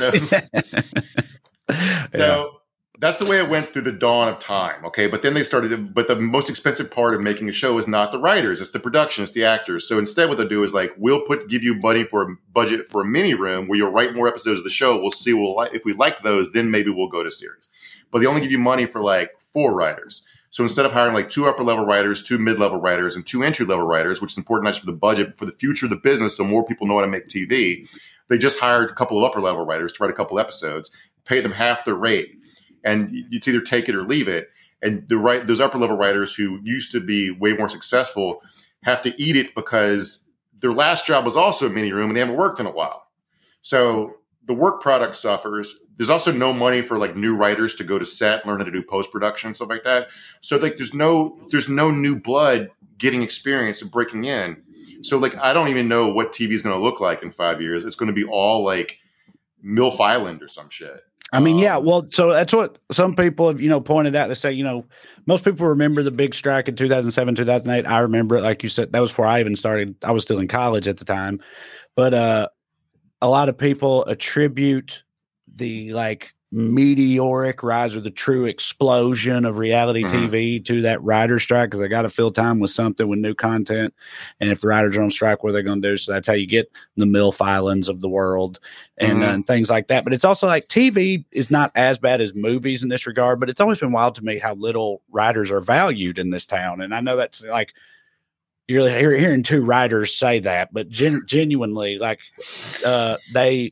So that's the way it went through the dawn of time. Okay. But then but the most expensive part of making a show is not the writers. It's the production. It's the actors. So instead what they'll do is like, we'll give you money for a budget for a mini room where you'll write more episodes of the show. We'll see. If we like those, then maybe we'll go to series. But they only give you money for like 4 writers. So instead of hiring like 2 upper level writers, 2 mid-level writers, and 2 entry level writers, which is important not just for the budget, but for the future of the business, so more people know how to make TV, they just hired a couple of upper level writers to write a couple episodes, pay them half their rate. And it's either take it or leave it. And those upper level writers who used to be way more successful have to eat it because their last job was also a mini room and they haven't worked in a while. So the work product suffers. There's also no money for like new writers to go to set, learn how to do post-production and stuff like that. So like there's no new blood getting experience and breaking in. So like I don't even know what TV is going to look like in 5 years. It's going to be all like MILF Island or some shit. I mean, well, so that's what some people have, pointed out. They say, most people remember the big strike in 2007, 2008. I remember it. Like you said, that was before I even started. I was still in college at the time. But a lot of people attribute the like meteoric rise or the true explosion of reality TV to that writer strike because they got to fill time with something with new content. And if the writers are on strike, what are they going to do? So that's how you get the MILF Islands of the world and things like that. But it's also like TV is not as bad as movies in this regard, but it's always been wild to me how little writers are valued in this town. And I know that's like, you're hearing 2 writers say that, but genuinely like they,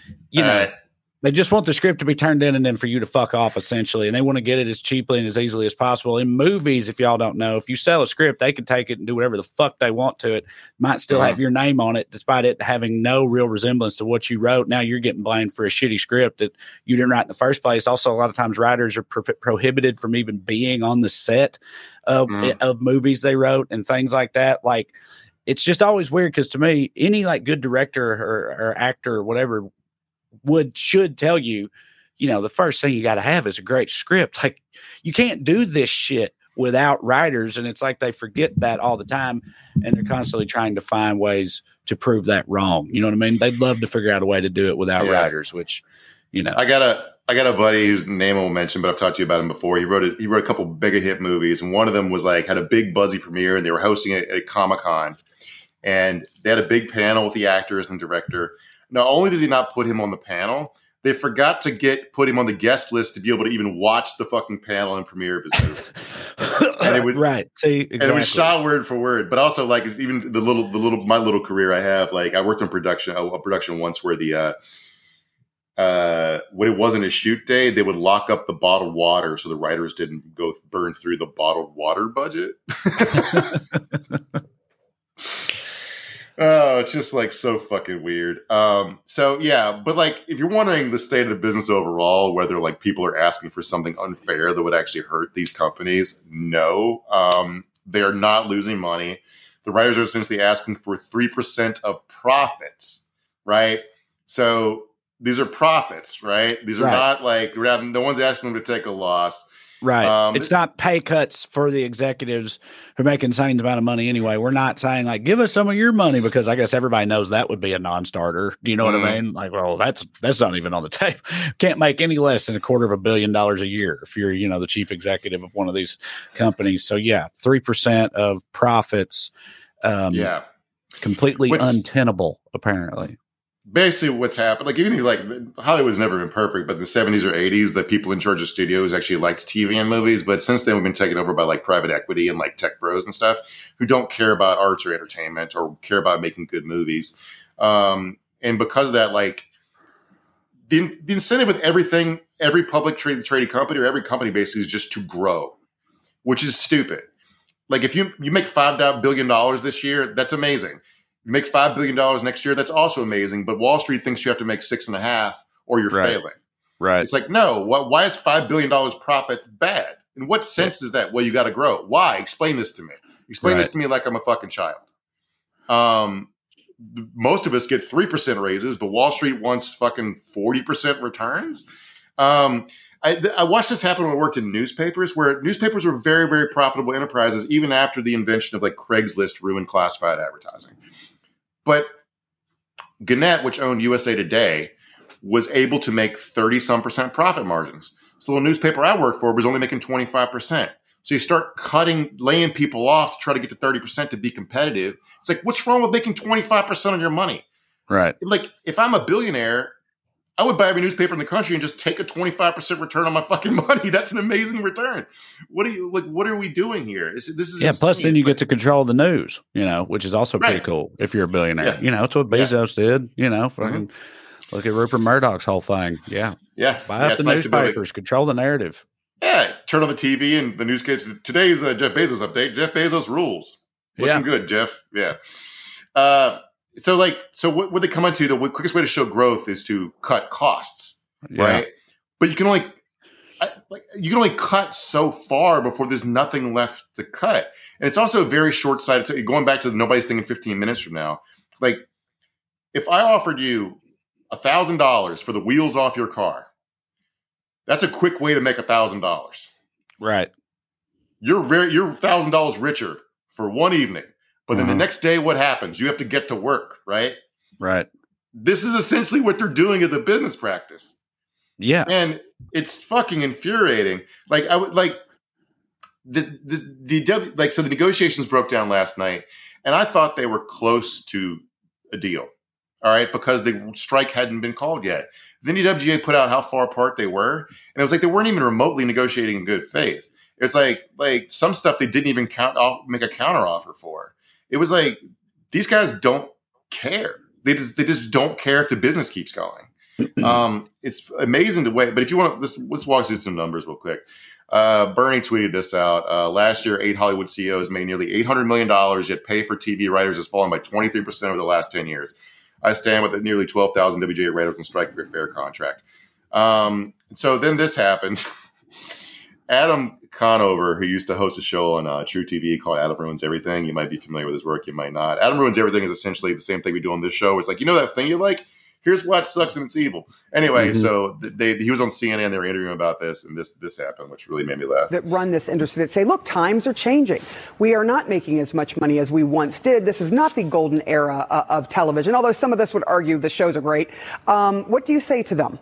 they just want the script to be turned in and then for you to fuck off, essentially. And they want to get it as cheaply and as easily as possible. In movies, if y'all don't know, if you sell a script, they can take it and do whatever the fuck they want to it. Might still have your name on it, despite it having no real resemblance to what you wrote. Now you're getting blamed for a shitty script that you didn't write in the first place. Also, a lot of times writers are prohibited from even being on the set of movies they wrote and things like that. Like, it's just always weird because to me, any like good director or actor or whatever should tell you, the first thing you got to have is a great script. Like, you can't do this shit without writers. And it's like they forget that all the time, and they're constantly trying to find ways to prove that wrong. You know what I mean? They'd love to figure out a way to do it without writers, which, you know. I got a buddy whose name I won't mention, but I've talked to you about him before. He wrote a couple big hit movies, and one of them was like had a big buzzy premiere, and they were hosting it at Comic-Con, and they had a big panel with the actors and director. Not only did they not put him on the panel, they forgot to put him on the guest list to be able to even watch the fucking panel and premiere of his movie. And it was, right. See, exactly. And it was shot word for word. But also, like, even my little career I have, like, I worked on a production once where when it wasn't a shoot day, they would lock up the bottled water so the writers didn't go burn through the bottled water budget. Oh, it's just like so fucking weird. So yeah, but like if you're wondering the state of the business overall, whether like people are asking for something unfair that would actually hurt these companies, no, they are not losing money. The writers are essentially asking for 3% of profits, right? So these are profits, right? These are not like no one's asking them to take a loss. Right. It's not pay cuts for the executives who make insane amount of money anyway. We're not saying like, give us some of your money, because I guess everybody knows that would be a non-starter. Do you know what I mean? Like, well, that's not even on the table. Can't make any less than $250 million a year if you're, you know, the chief executive of one of these companies. So yeah, 3% of profits. Completely untenable, apparently. Basically what's happened, like even like Hollywood's never been perfect, but in the 70s or 80s, the people in charge of studios actually liked TV and movies. But since then, we've been taken over by like private equity and like tech bros and stuff who don't care about arts or entertainment or care about making good movies. And because of that, like the incentive with everything, every public traded company or every company basically is just to grow, which is stupid. Like if you make $5 billion this year, that's amazing. You make $5 billion next year, that's also amazing. But Wall Street thinks you have to make 6.5 or you're failing. Right. It's like, no, why is $5 billion profit bad? In what sense is that? Well, you got to grow. Why? Explain this to me. Explain this to me like I'm a fucking child. Most of us get 3% raises, but Wall Street wants fucking 40% returns. I watched this happen when I worked in newspapers, where newspapers were very, very profitable enterprises, even after the invention of like Craigslist ruined classified advertising. But Gannett, which owned USA Today, was able to make 30-some% profit margins. So the little newspaper I worked for was only making 25%. So you start laying people off to try to get to 30% to be competitive. It's like, what's wrong with making 25% on your money? Right. Like, if I'm a billionaire, I would buy every newspaper in the country and just take a 25% return on my fucking money. That's an amazing return. What are we doing here? This is insane. Plus then you get to control the news, you know, which is also pretty cool if you're a billionaire. Yeah. You know, that's what Bezos did, you know, fucking look at Rupert Murdoch's whole thing. Yeah. Yeah. Buy up the newspapers, control the narrative. Yeah. Turn on the TV and the newscast. Today's Jeff Bezos update. Jeff Bezos rules. Looking good, Jeff. Yeah. So what they come into, the quickest way to show growth is to cut costs, right? But you can only cut so far before there's nothing left to cut. And it's also very short-sighted. Going back to nobody's thinking 15 minutes from now, like if I offered you $1,000 for the wheels off your car, that's a quick way to make $1,000. Right. You're $1,000 richer for one evening. But then the next day, what happens? You have to get to work, right? Right. This is essentially what they're doing as a business practice. Yeah. And it's fucking infuriating. Like I would like so the negotiations broke down last night, and I thought they were close to a deal. All right, because the strike hadn't been called yet. Then the WGA put out how far apart they were, and it was like they weren't even remotely negotiating in good faith. It's like some stuff they didn't even make a counteroffer for. It was like these guys don't care. They just don't care if the business keeps going. It's amazing to wait. But if you want, let's walk through some numbers real quick. Bernie tweeted this out. Last year, 8 Hollywood CEOs made nearly $800 million, yet pay for TV writers has fallen by 23% over the last 10 years. I stand with nearly 12,000 WGA writers on strike for a fair contract. So then this happened. Adam Conover, who used to host a show on True TV called Adam Ruins Everything. You might be familiar with his work, you might not. Adam Ruins Everything is essentially the same thing we do on this show. It's like, you know that thing you like? Here's why it sucks and it's evil. Anyway, so he was on CNN. They were interviewing about this, and this happened, which really made me laugh. That run this industry that say, look, times are changing. We are not making as much money as we once did. This is not the golden era of television, although some of us would argue the shows are great. What do you say to them?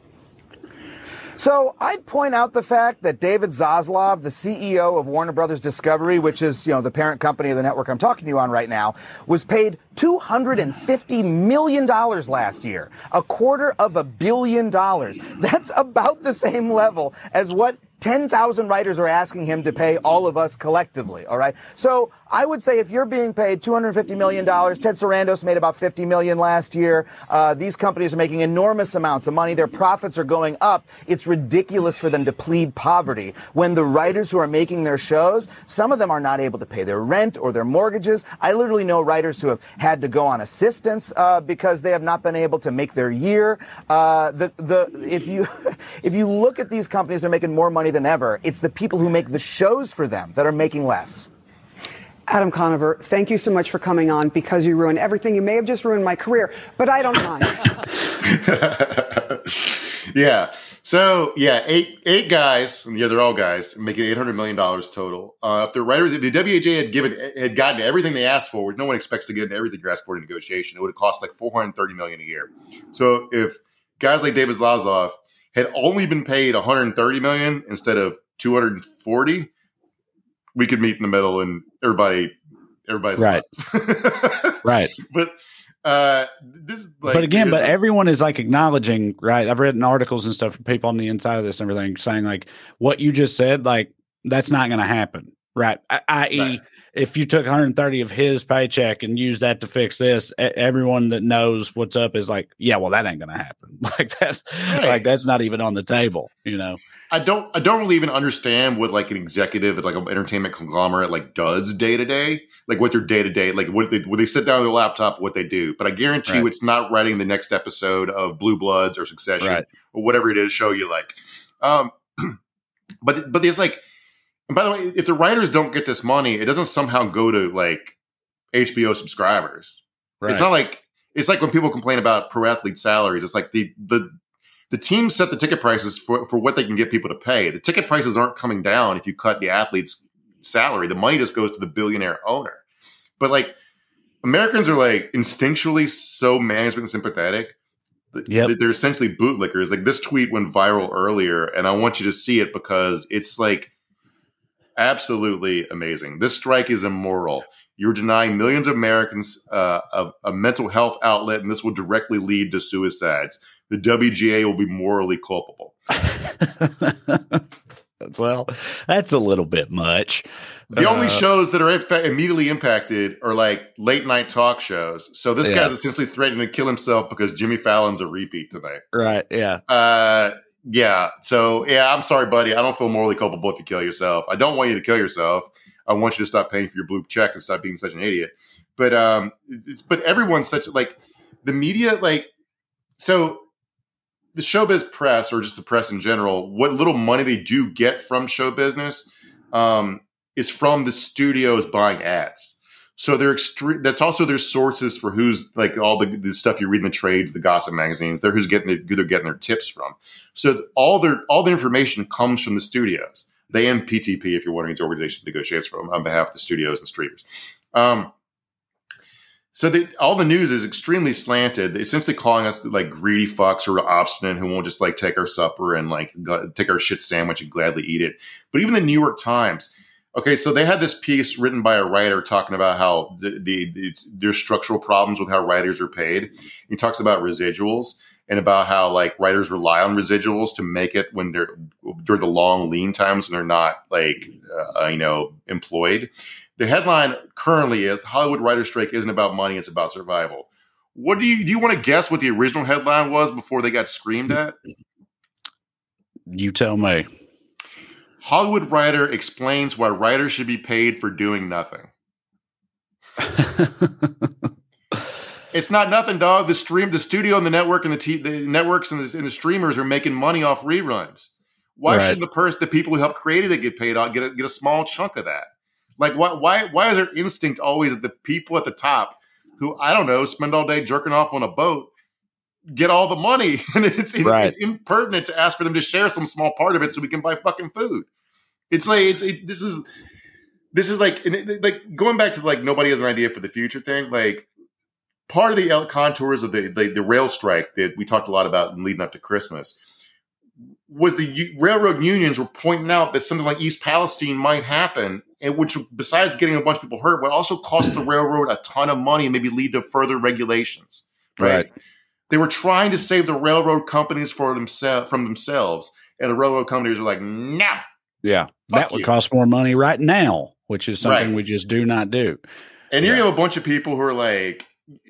So I'd point out the fact that David Zaslav, the CEO of Warner Brothers Discovery, which is, the parent company of the network I'm talking to you on right now, was paid $250 million last year, $250 million. That's about the same level as what 10,000 writers are asking him to pay all of us collectively, all right? So I would say if you're being paid $250 million, Ted Sarandos made about $50 million last year. These companies are making enormous amounts of money. Their profits are going up. It's ridiculous for them to plead poverty when the writers who are making their shows, some of them are not able to pay their rent or their mortgages. I literally know writers who have had to go on assistance because they have not been able to make their year. If you look at these companies, they're making more money than ever. It's the people who make the shows for them that are making less. Adam Conover, thank you so much for coming on because you ruined everything. You may have just ruined my career, but I don't mind. Yeah. So, eight guys, and they're all guys, making $800 million total. If the writers, if the WGA had gotten everything they asked for, which no one expects to get everything you're asked for in negotiation, it would have cost like $430 million a year. So if guys like David Zaslav had only been paid $130 million instead of $240, we could meet in the middle and everybody's right. Right. But this is like, but again, but everyone is like acknowledging, right? I've written articles and stuff from people on the inside of this and everything saying like what you just said, like that's not going to happen. Right. I.e., if you took 130 of his paycheck and used that to fix this, everyone that knows what's up is like, yeah, well, that ain't going to happen. Like that's like that's not even on the table, I don't really even understand what like an executive at like an entertainment conglomerate like does day to day, like what their day to day, like when they sit down on their laptop, what they do. But I guarantee you, it's not writing the next episode of Blue Bloods or Succession or whatever it is show you like. But there's like. And by the way, if the writers don't get this money, it doesn't somehow go to like HBO subscribers. Right. It's like when people complain about pro athlete salaries. It's like the team set the ticket prices for what they can get people to pay. The ticket prices aren't coming down if you cut the athlete's salary. The money just goes to the billionaire owner. But like Americans are like instinctually so management sympathetic. They're essentially bootlickers. Like this tweet went viral earlier, and I want you to see it because it's like absolutely amazing. This strike is immoral. You're denying millions of Americans a mental health outlet, and this will directly lead to suicides. The WGA will be morally culpable. Well, that's a little bit much. The only shows that are immediately impacted are like late night talk shows. So this guy's essentially threatening to kill himself because Jimmy Fallon's a repeat tonight. Right. Yeah. So, I'm sorry, buddy. I don't feel morally culpable if you kill yourself. I don't want you to kill yourself. I want you to stop paying for your blue check and stop being such an idiot. But everyone's such like the media, like, so the showbiz press or just the press in general, what little money they do get from show business is from the studios buying ads. So they're that's also their sources for who's like all the stuff you read in the trades, the gossip magazines. They're who they're getting their tips from. So all the information comes from the studios. They and PTP, if you're wondering, it's organization negotiates from on behalf of the studios and streamers. So all the news is extremely slanted. They're essentially calling us like greedy fucks who are obstinate, who won't just like take our supper and like take our shit sandwich and gladly eat it. But even the New York Times. Okay, so they had this piece written by a writer talking about how there's structural problems with how writers are paid. He talks about residuals and about how like writers rely on residuals to make it when they're during the long lean times when they're not like employed. The headline currently is Hollywood writer strike isn't about money, it's about survival. What do you want to guess what the original headline was before they got screamed at? You tell me. Hollywood writer explains why writers should be paid for doing nothing. It's not nothing, dog. The studio and the network and the networks and the streamers are making money off reruns. Why shouldn't the people who helped create it get paid off, get a small chunk of that? Like why is there instinct always at the people at the top who, I don't know, spend all day jerking off on a boat get all the money, and it's Right. impertinent to ask for them to share some small part of it so we can buy fucking food. It's like this is like going back to like nobody has an idea for the future thing. Like part of the contours of the rail strike that we talked a lot about leading up to Christmas was the railroad unions were pointing out that something like East Palestine might happen, and which, besides getting a bunch of people hurt, would also cost the railroad a ton of money and maybe lead to further regulations. Right? They were trying to save the railroad companies from themselves, and the railroad companies were like, "No." Yeah, that would cost more money right now, which is something we just do not do. And here you have a bunch of people who are like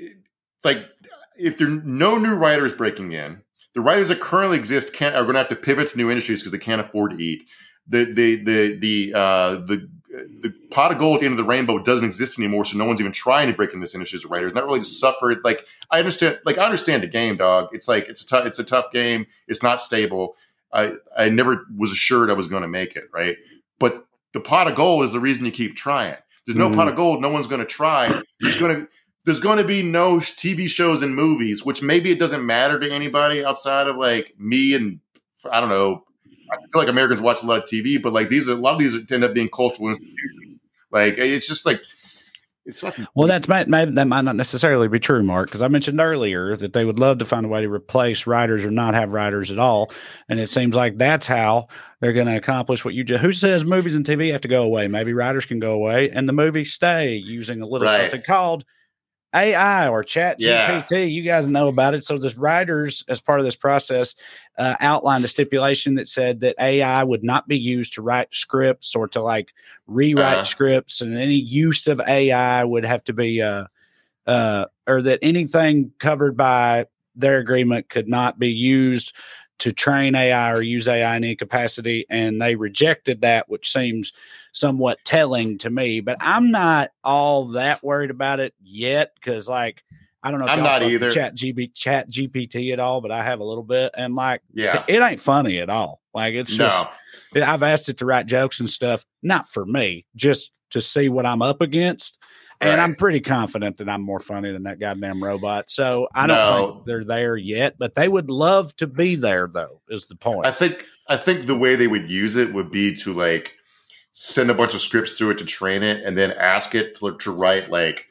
if there are no new writers breaking in, the writers that currently exist are going to have to pivot to new industries because they can't afford to eat. The pot of gold at the end of the rainbow doesn't exist anymore, so no one's even trying to break into this industry as a writer. It's not really to suffer. Like I understand the game, dog. It's like it's a tough game. It's not stable. I never was assured I was going to make it, right? But the pot of gold is the reason you keep trying. There's no pot of gold. No one's going to try. There's going to be no TV shows and movies, which maybe it doesn't matter to anybody outside of like me and I don't know. I feel like Americans watch a lot of TV, but like a lot of these end up being cultural institutions. Like it's just like it's fucking. Well, that might not necessarily be true, Mark, because I mentioned earlier that they would love to find a way to replace writers or not have writers at all, and it seems like that's how they're going to accomplish what you just. Who says movies and TV have to go away? Maybe writers can go away, and the movies stay using a little something called AI or Chat GPT. Yeah. You guys know about it. So the writers, as part of this process, outlined a stipulation that said that AI would not be used to write scripts or to like rewrite scripts, and any use of AI would have to be, or that anything covered by their agreement could not be used to train AI or use AI in any capacity. And they rejected that, which seems somewhat telling to me, but I'm not all that worried about it yet. Cause like, I don't know if I'm not either Chat GPT at all, but I have a little bit, and like, it ain't funny at all. Like it's just, I've asked it to write jokes and stuff, not for me, just to see what I'm up against. And I'm pretty confident that I'm more funny than that goddamn robot. So I don't think they're there yet, but they would love to be there, though, is the point. I think the way they would use it would be to like send a bunch of scripts to it to train it, and then ask it to write like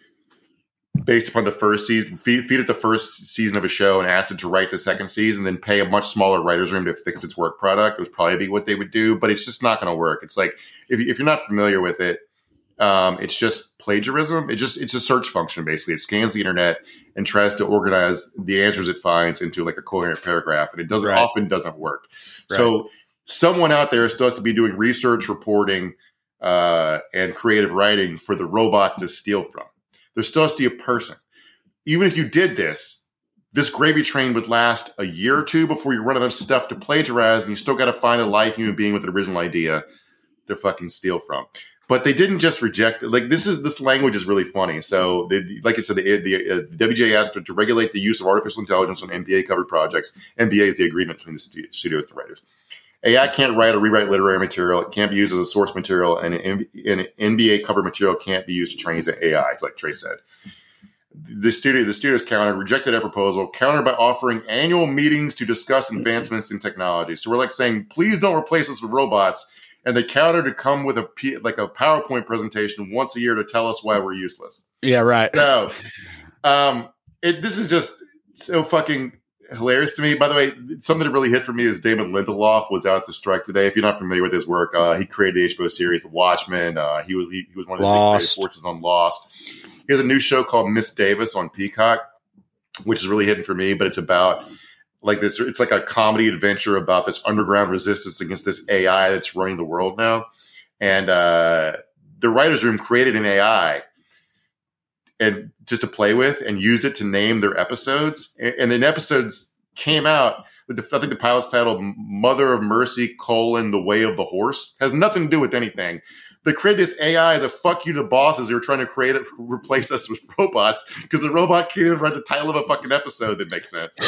based upon the first season, feed it the first season of a show, and ask it to write the second season, then pay a much smaller writer's room to fix its work product. It would probably be what they would do, but it's just not going to work. It's like if you're not familiar with it. It's just plagiarism. It's a search function, basically. It scans the internet and tries to organize the answers it finds into like a coherent paragraph, and it often doesn't work. Right. So someone out there is supposed to be doing research, reporting, and creative writing for the robot to steal from. There's supposed to be a person. Even if you did this gravy train would last a year or two before you run out of stuff to plagiarize, and you still got to find a live human being with an original idea to fucking steal from. But they didn't just reject it. Like this language is really funny. So, like I said, the WGA asked to regulate the use of artificial intelligence on NBA covered projects. NBA is the agreement between the studios and the writers. AI can't write or rewrite literary material. It can't be used as a source material, and an NBA covered material can't be used to train AI, like Trey said. The studios rejected that proposal, countered by offering annual meetings to discuss advancements in technology. So we're like saying, please don't replace us with robots. And they counter to come with a PowerPoint presentation once a year to tell us why we're useless. Yeah, right. So, this is just so fucking hilarious to me. By the way, something that really hit for me is Damon Lindelof was out to strike today. If you're not familiar with his work, he created the HBO series The Watchmen. He was one of the big creative forces on Lost. He has a new show called Miss Davis on Peacock, which is really hitting for me. But it's about like this, it's like a comedy adventure about this underground resistance against this AI that's running the world now. And the writer's room created an AI and just to play with and used it to name their episodes. And then episodes came out with I think the pilot's titled Mother of Mercy, The Way of the Horse. Has nothing to do with anything. They created this AI as a fuck you to bosses who were trying to replace us with robots because the robot can't even write the title of a fucking episode that makes sense.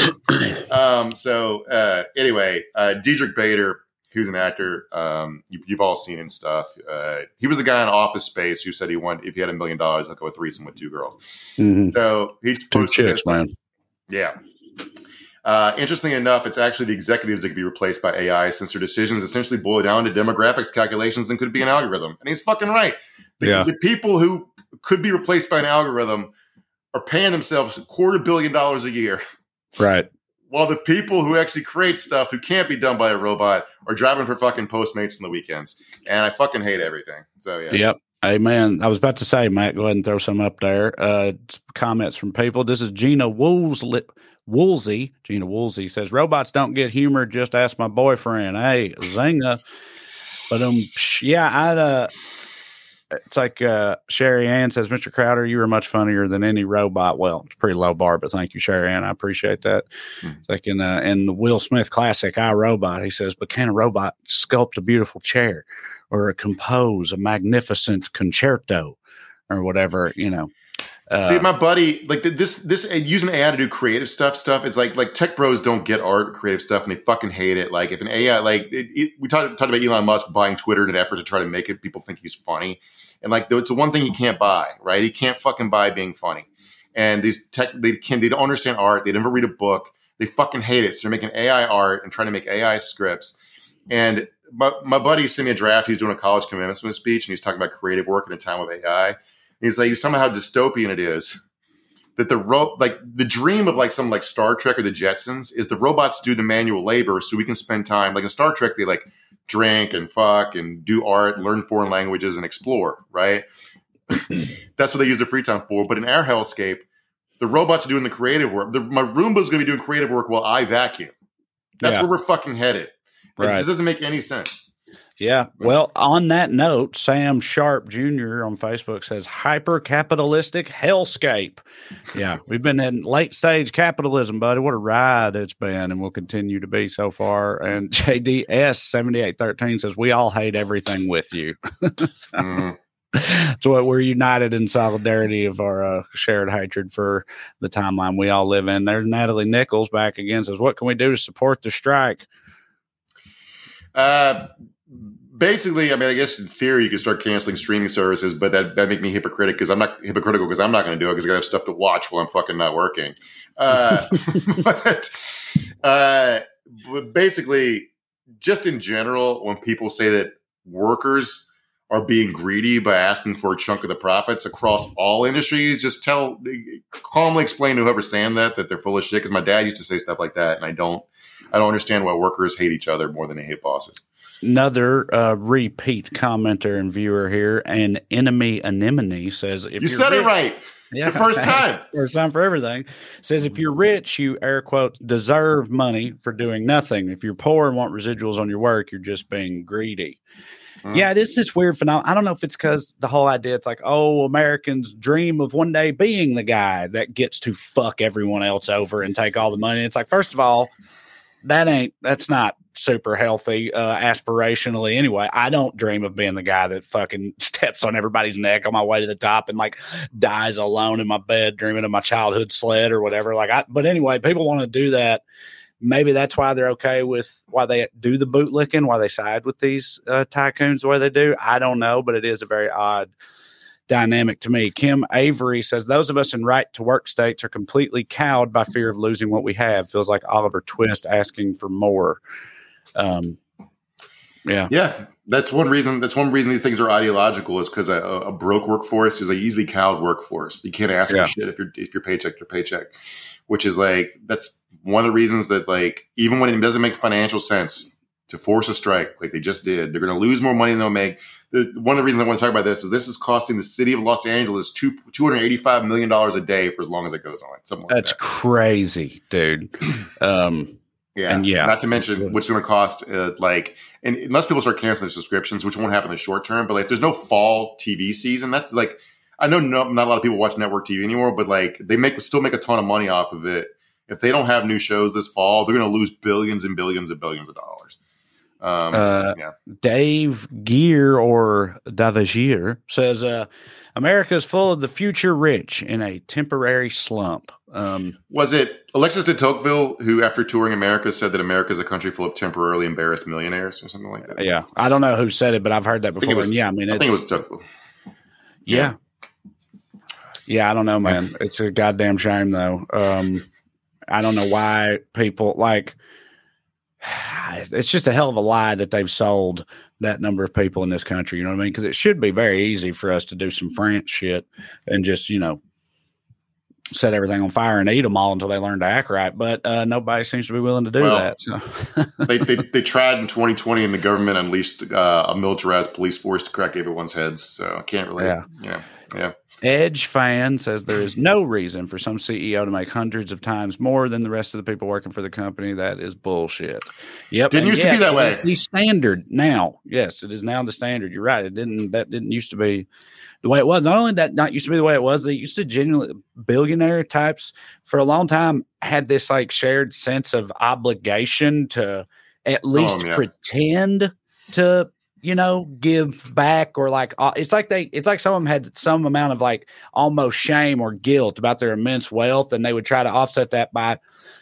Anyway, Diedrich Bader, who's an actor, you've all seen and stuff. He was the guy in Office Space who said if he had $1 million, he'd go a threesome with 2 girls. Mm-hmm. So he 2 chicks, man. Yeah. Interestingly enough, it's actually the executives that could be replaced by AI since their decisions essentially boil down to demographics calculations and could be an algorithm. And he's fucking right. The people who could be replaced by an algorithm are paying themselves $250 million a year. Right. While the people who actually create stuff who can't be done by a robot are driving for fucking Postmates on the weekends. And I fucking hate everything. So, yeah. Yep. Amen. I was about to say, Matt, go ahead and throw some up there. Comments from people. This is Gina Woolsey. Gina Woolsey says, robots don't get humor. Just ask my boyfriend. Hey, Zinga. But yeah, it's like Sherry Ann says, Mr. Crowder, you were much funnier than any robot. Well, it's a pretty low bar, but thank you, Sherry Ann. I appreciate that. It's like in the Will Smith classic, I, Robot, he says, but can a robot sculpt a beautiful chair or compose a magnificent concerto or whatever, you know? Dude, my buddy, like this using AI to do creative stuff. It's like tech bros don't get art, creative stuff, and they fucking hate it. Like if an AI, we talked about Elon Musk buying Twitter in an effort to try to make it people think he's funny, and like it's the one thing he can't buy, right? He can't fucking buy being funny. And these they don't understand art. They never read a book. They fucking hate it. So they're making AI art and trying to make AI scripts. And my buddy sent me a draft. He's doing a college commencement speech, and he's talking about creative work in a time of AI. He's like, somehow how dystopian it is that the dream of like something like Star Trek or the Jetsons is the robots do the manual labor so we can spend time. Like in Star Trek, they like drink and fuck and do art, learn foreign languages and explore, right? That's what they use their free time for. But in our hellscape, the robots are doing the creative work. My Roomba's going to be doing creative work while I vacuum. That's where we're fucking headed. Right. This doesn't make any sense. Yeah. Well, on that note, Sam Sharp Jr. on Facebook says hyper-capitalistic hellscape. Yeah, we've been in late-stage capitalism, buddy. What a ride it's been and will continue to be so far. And JDS7813 says, we all hate everything with you. So we're united in solidarity of our shared hatred for the timeline we all live in. There's Natalie Nichols back again, says, what can we do to support the strike? Basically, I mean, I guess in theory you can start canceling streaming services, but that make me hypocritical because I'm not going to do it because I got to have stuff to watch while I'm fucking not working. But basically, just in general, when people say that workers are being greedy by asking for a chunk of the profits across all industries, just calmly explain to whoever's saying that they're full of shit. Because my dad used to say stuff like that, and I don't understand why workers hate each other more than they hate bosses. Another repeat commenter and viewer here, and Enemy Anemone says, if you said it right. Yeah, the first time. First time for everything. Says, if you're rich, you, air quote, deserve money for doing nothing. If you're poor and want residuals on your work, you're just being greedy. Yeah, it is this weird phenomenon. I don't know if it's because the whole idea, it's like, oh, Americans dream of one day being the guy that gets to fuck everyone else over and take all the money. It's like, first of all, that's not super healthy aspirationally anyway. I don't dream of being the guy that fucking steps on everybody's neck on my way to the top and like dies alone in my bed dreaming of my childhood sled or whatever. But anyway, people want to do that. Maybe that's why they're okay with why they do the bootlicking, why they side with these tycoons the way they do. I don't know, but it is a very odd dynamic to me. Kim Avery says, those of us in right to work states are completely cowed by fear of losing what we have. Feels like Oliver Twist asking for more. Yeah. That's one reason these things are ideological is because a broke workforce is a easily cowed workforce. You can't ask for shit if you're paycheck to paycheck, which is like, that's one of the reasons that like, even when it doesn't make financial sense to force a strike like they just did, they're going to lose more money than they'll make. One of the reasons I want to talk about this is costing the city of Los Angeles $285 million a day for as long as it goes on. Something like that's crazy, dude. Not to mention what's going to cost, and unless people start canceling their subscriptions, which won't happen in the short term, but like there's no fall TV season. That's like, I know not a lot of people watch network TV anymore, but like they still make a ton of money off of it. If they don't have new shows this fall, they're going to lose billions and billions and billions of dollars. Dave Gear or Davagir says, America is full of the future rich in a temporary slump. Was it Alexis de Tocqueville who, after touring America, said that America is a country full of temporarily embarrassed millionaires or something like that? Yeah. I don't know who said it, but I've heard that before. I think it was Tocqueville. Yeah. Yeah, I don't know, man. It's a goddamn shame, though. I don't know why people like. It's just a hell of a lie that they've sold that number of people in this country. You know what I mean? Because it should be very easy for us to do some French shit and just, set everything on fire and eat them all until they learn to act right. But nobody seems to be willing to do that. So. they tried in 2020 and the government unleashed a militarized police force to crack everyone's heads. So I can't really. Yeah. Edge fan says there is no reason for some CEO to make hundreds of times more than the rest of the people working for the company. That is bullshit. Yep. Didn't used to be that way. It's the standard now. Yes, it is now the standard. You're right. That didn't used to be the way it was. Not only that not used to be the way it was, they used to genuinely billionaire types for a long time had this like shared sense of obligation to at least pretend to give back, or like it's like some of them had some amount of like almost shame or guilt about their immense wealth, and they would try to offset that by,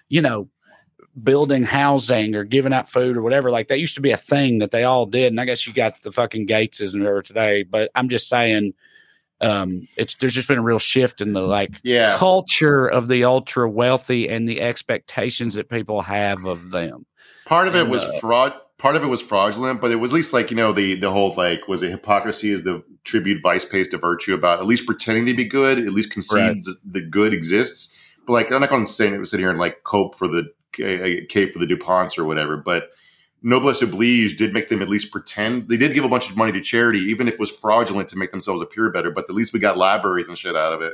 building housing or giving out food or whatever. Like that used to be a thing that they all did, and I guess you got the fucking Gateses and whatever today. But I'm just saying, there's just been a real shift in the culture of the ultra wealthy and the expectations that people have of them. Part of it was fraud. Part of it was fraudulent, but it was at least the whole was it hypocrisy is the tribute vice pays to virtue about at least pretending to be good, at least concedes the good exists. But I'm not going to say it was sit here and cape for the DuPonts or whatever, but noblesse oblige did make them at least pretend. They did give a bunch of money to charity, even if it was fraudulent to make themselves appear better. But at least we got libraries and shit out of it.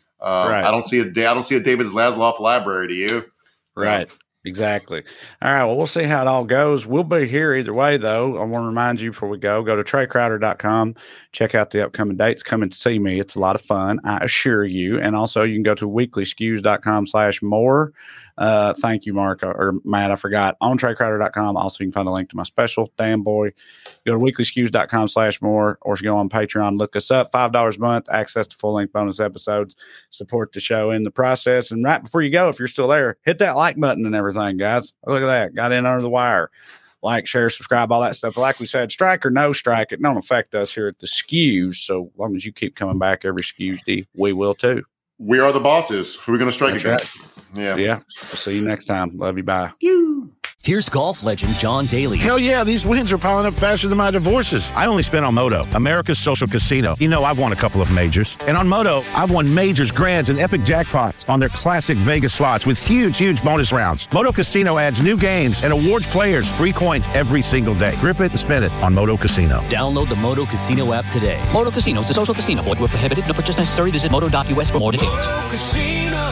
I don't see a David Zaslav library. Do you? Right. Exactly. All right. Well, we'll see how it all goes. We'll be here either way, though. I want to remind you before we go to TreyCrowder.com. Check out the upcoming dates. Come and see me. It's a lot of fun, I assure you. And also, you can go to weeklyskews.com/more. Thank you, Mark or Matt. I forgot. On TreyCrowder.com. Also, you can find a link to my special, Damn Boy. Go to weeklyskews.com/more, or go on Patreon. Look us up. $5 a month. Access to full-length bonus episodes. Support the show in the process. And right before you go, if you're still there, hit that like button and everything, guys. Look at that. Got in under the wire. Like, share, subscribe, all that stuff. But like we said, strike or no strike, it don't affect us here at the Skews. So as long as you keep coming back every Skews D, we will too. We are the bosses. Who are we going to strike against? Right. Yeah. We'll see you next time. Love you. Bye. Here's golf legend John Daly. Hell yeah, these wins are piling up faster than my divorces. I only spent on Moto, America's social casino. I've won a couple of majors. And on Moto, I've won majors, grands, and epic jackpots on their classic Vegas slots with huge bonus rounds. Moto Casino adds new games and awards players free coins every single day. Grip it and spin it on Moto Casino. Download the Moto Casino app today. Moto Casino is a social casino. Void where prohibited. No purchase necessary. Visit moto.us for more details. Moto Casino,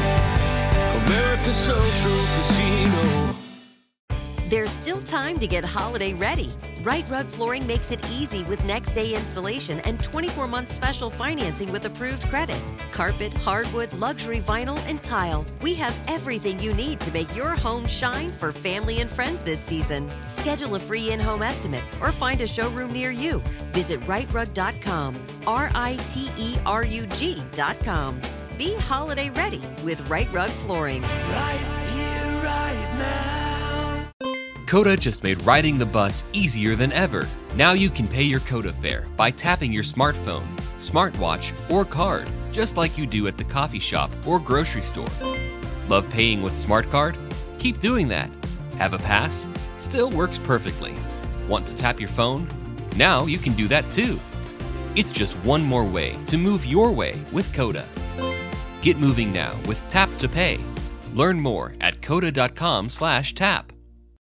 America's social casino. There's still time to get holiday ready. Right Rug Flooring makes it easy with next day installation and 24-month special financing with approved credit. Carpet, hardwood, luxury vinyl, and tile. We have everything you need to make your home shine for family and friends this season. Schedule a free in-home estimate or find a showroom near you. Visit rightrug.com. RITERUG.com. Be holiday ready with Right Rug Flooring. Right here, right now. Coda just made riding the bus easier than ever. Now you can pay your Coda fare by tapping your smartphone, smartwatch, or card, just like you do at the coffee shop or grocery store. Love paying with SmartCard? Keep doing that. Have a pass? Still works perfectly. Want to tap your phone? Now you can do that too. It's just one more way to move your way with Coda. Get moving now with Tap to Pay. Learn more at coda.com/tap.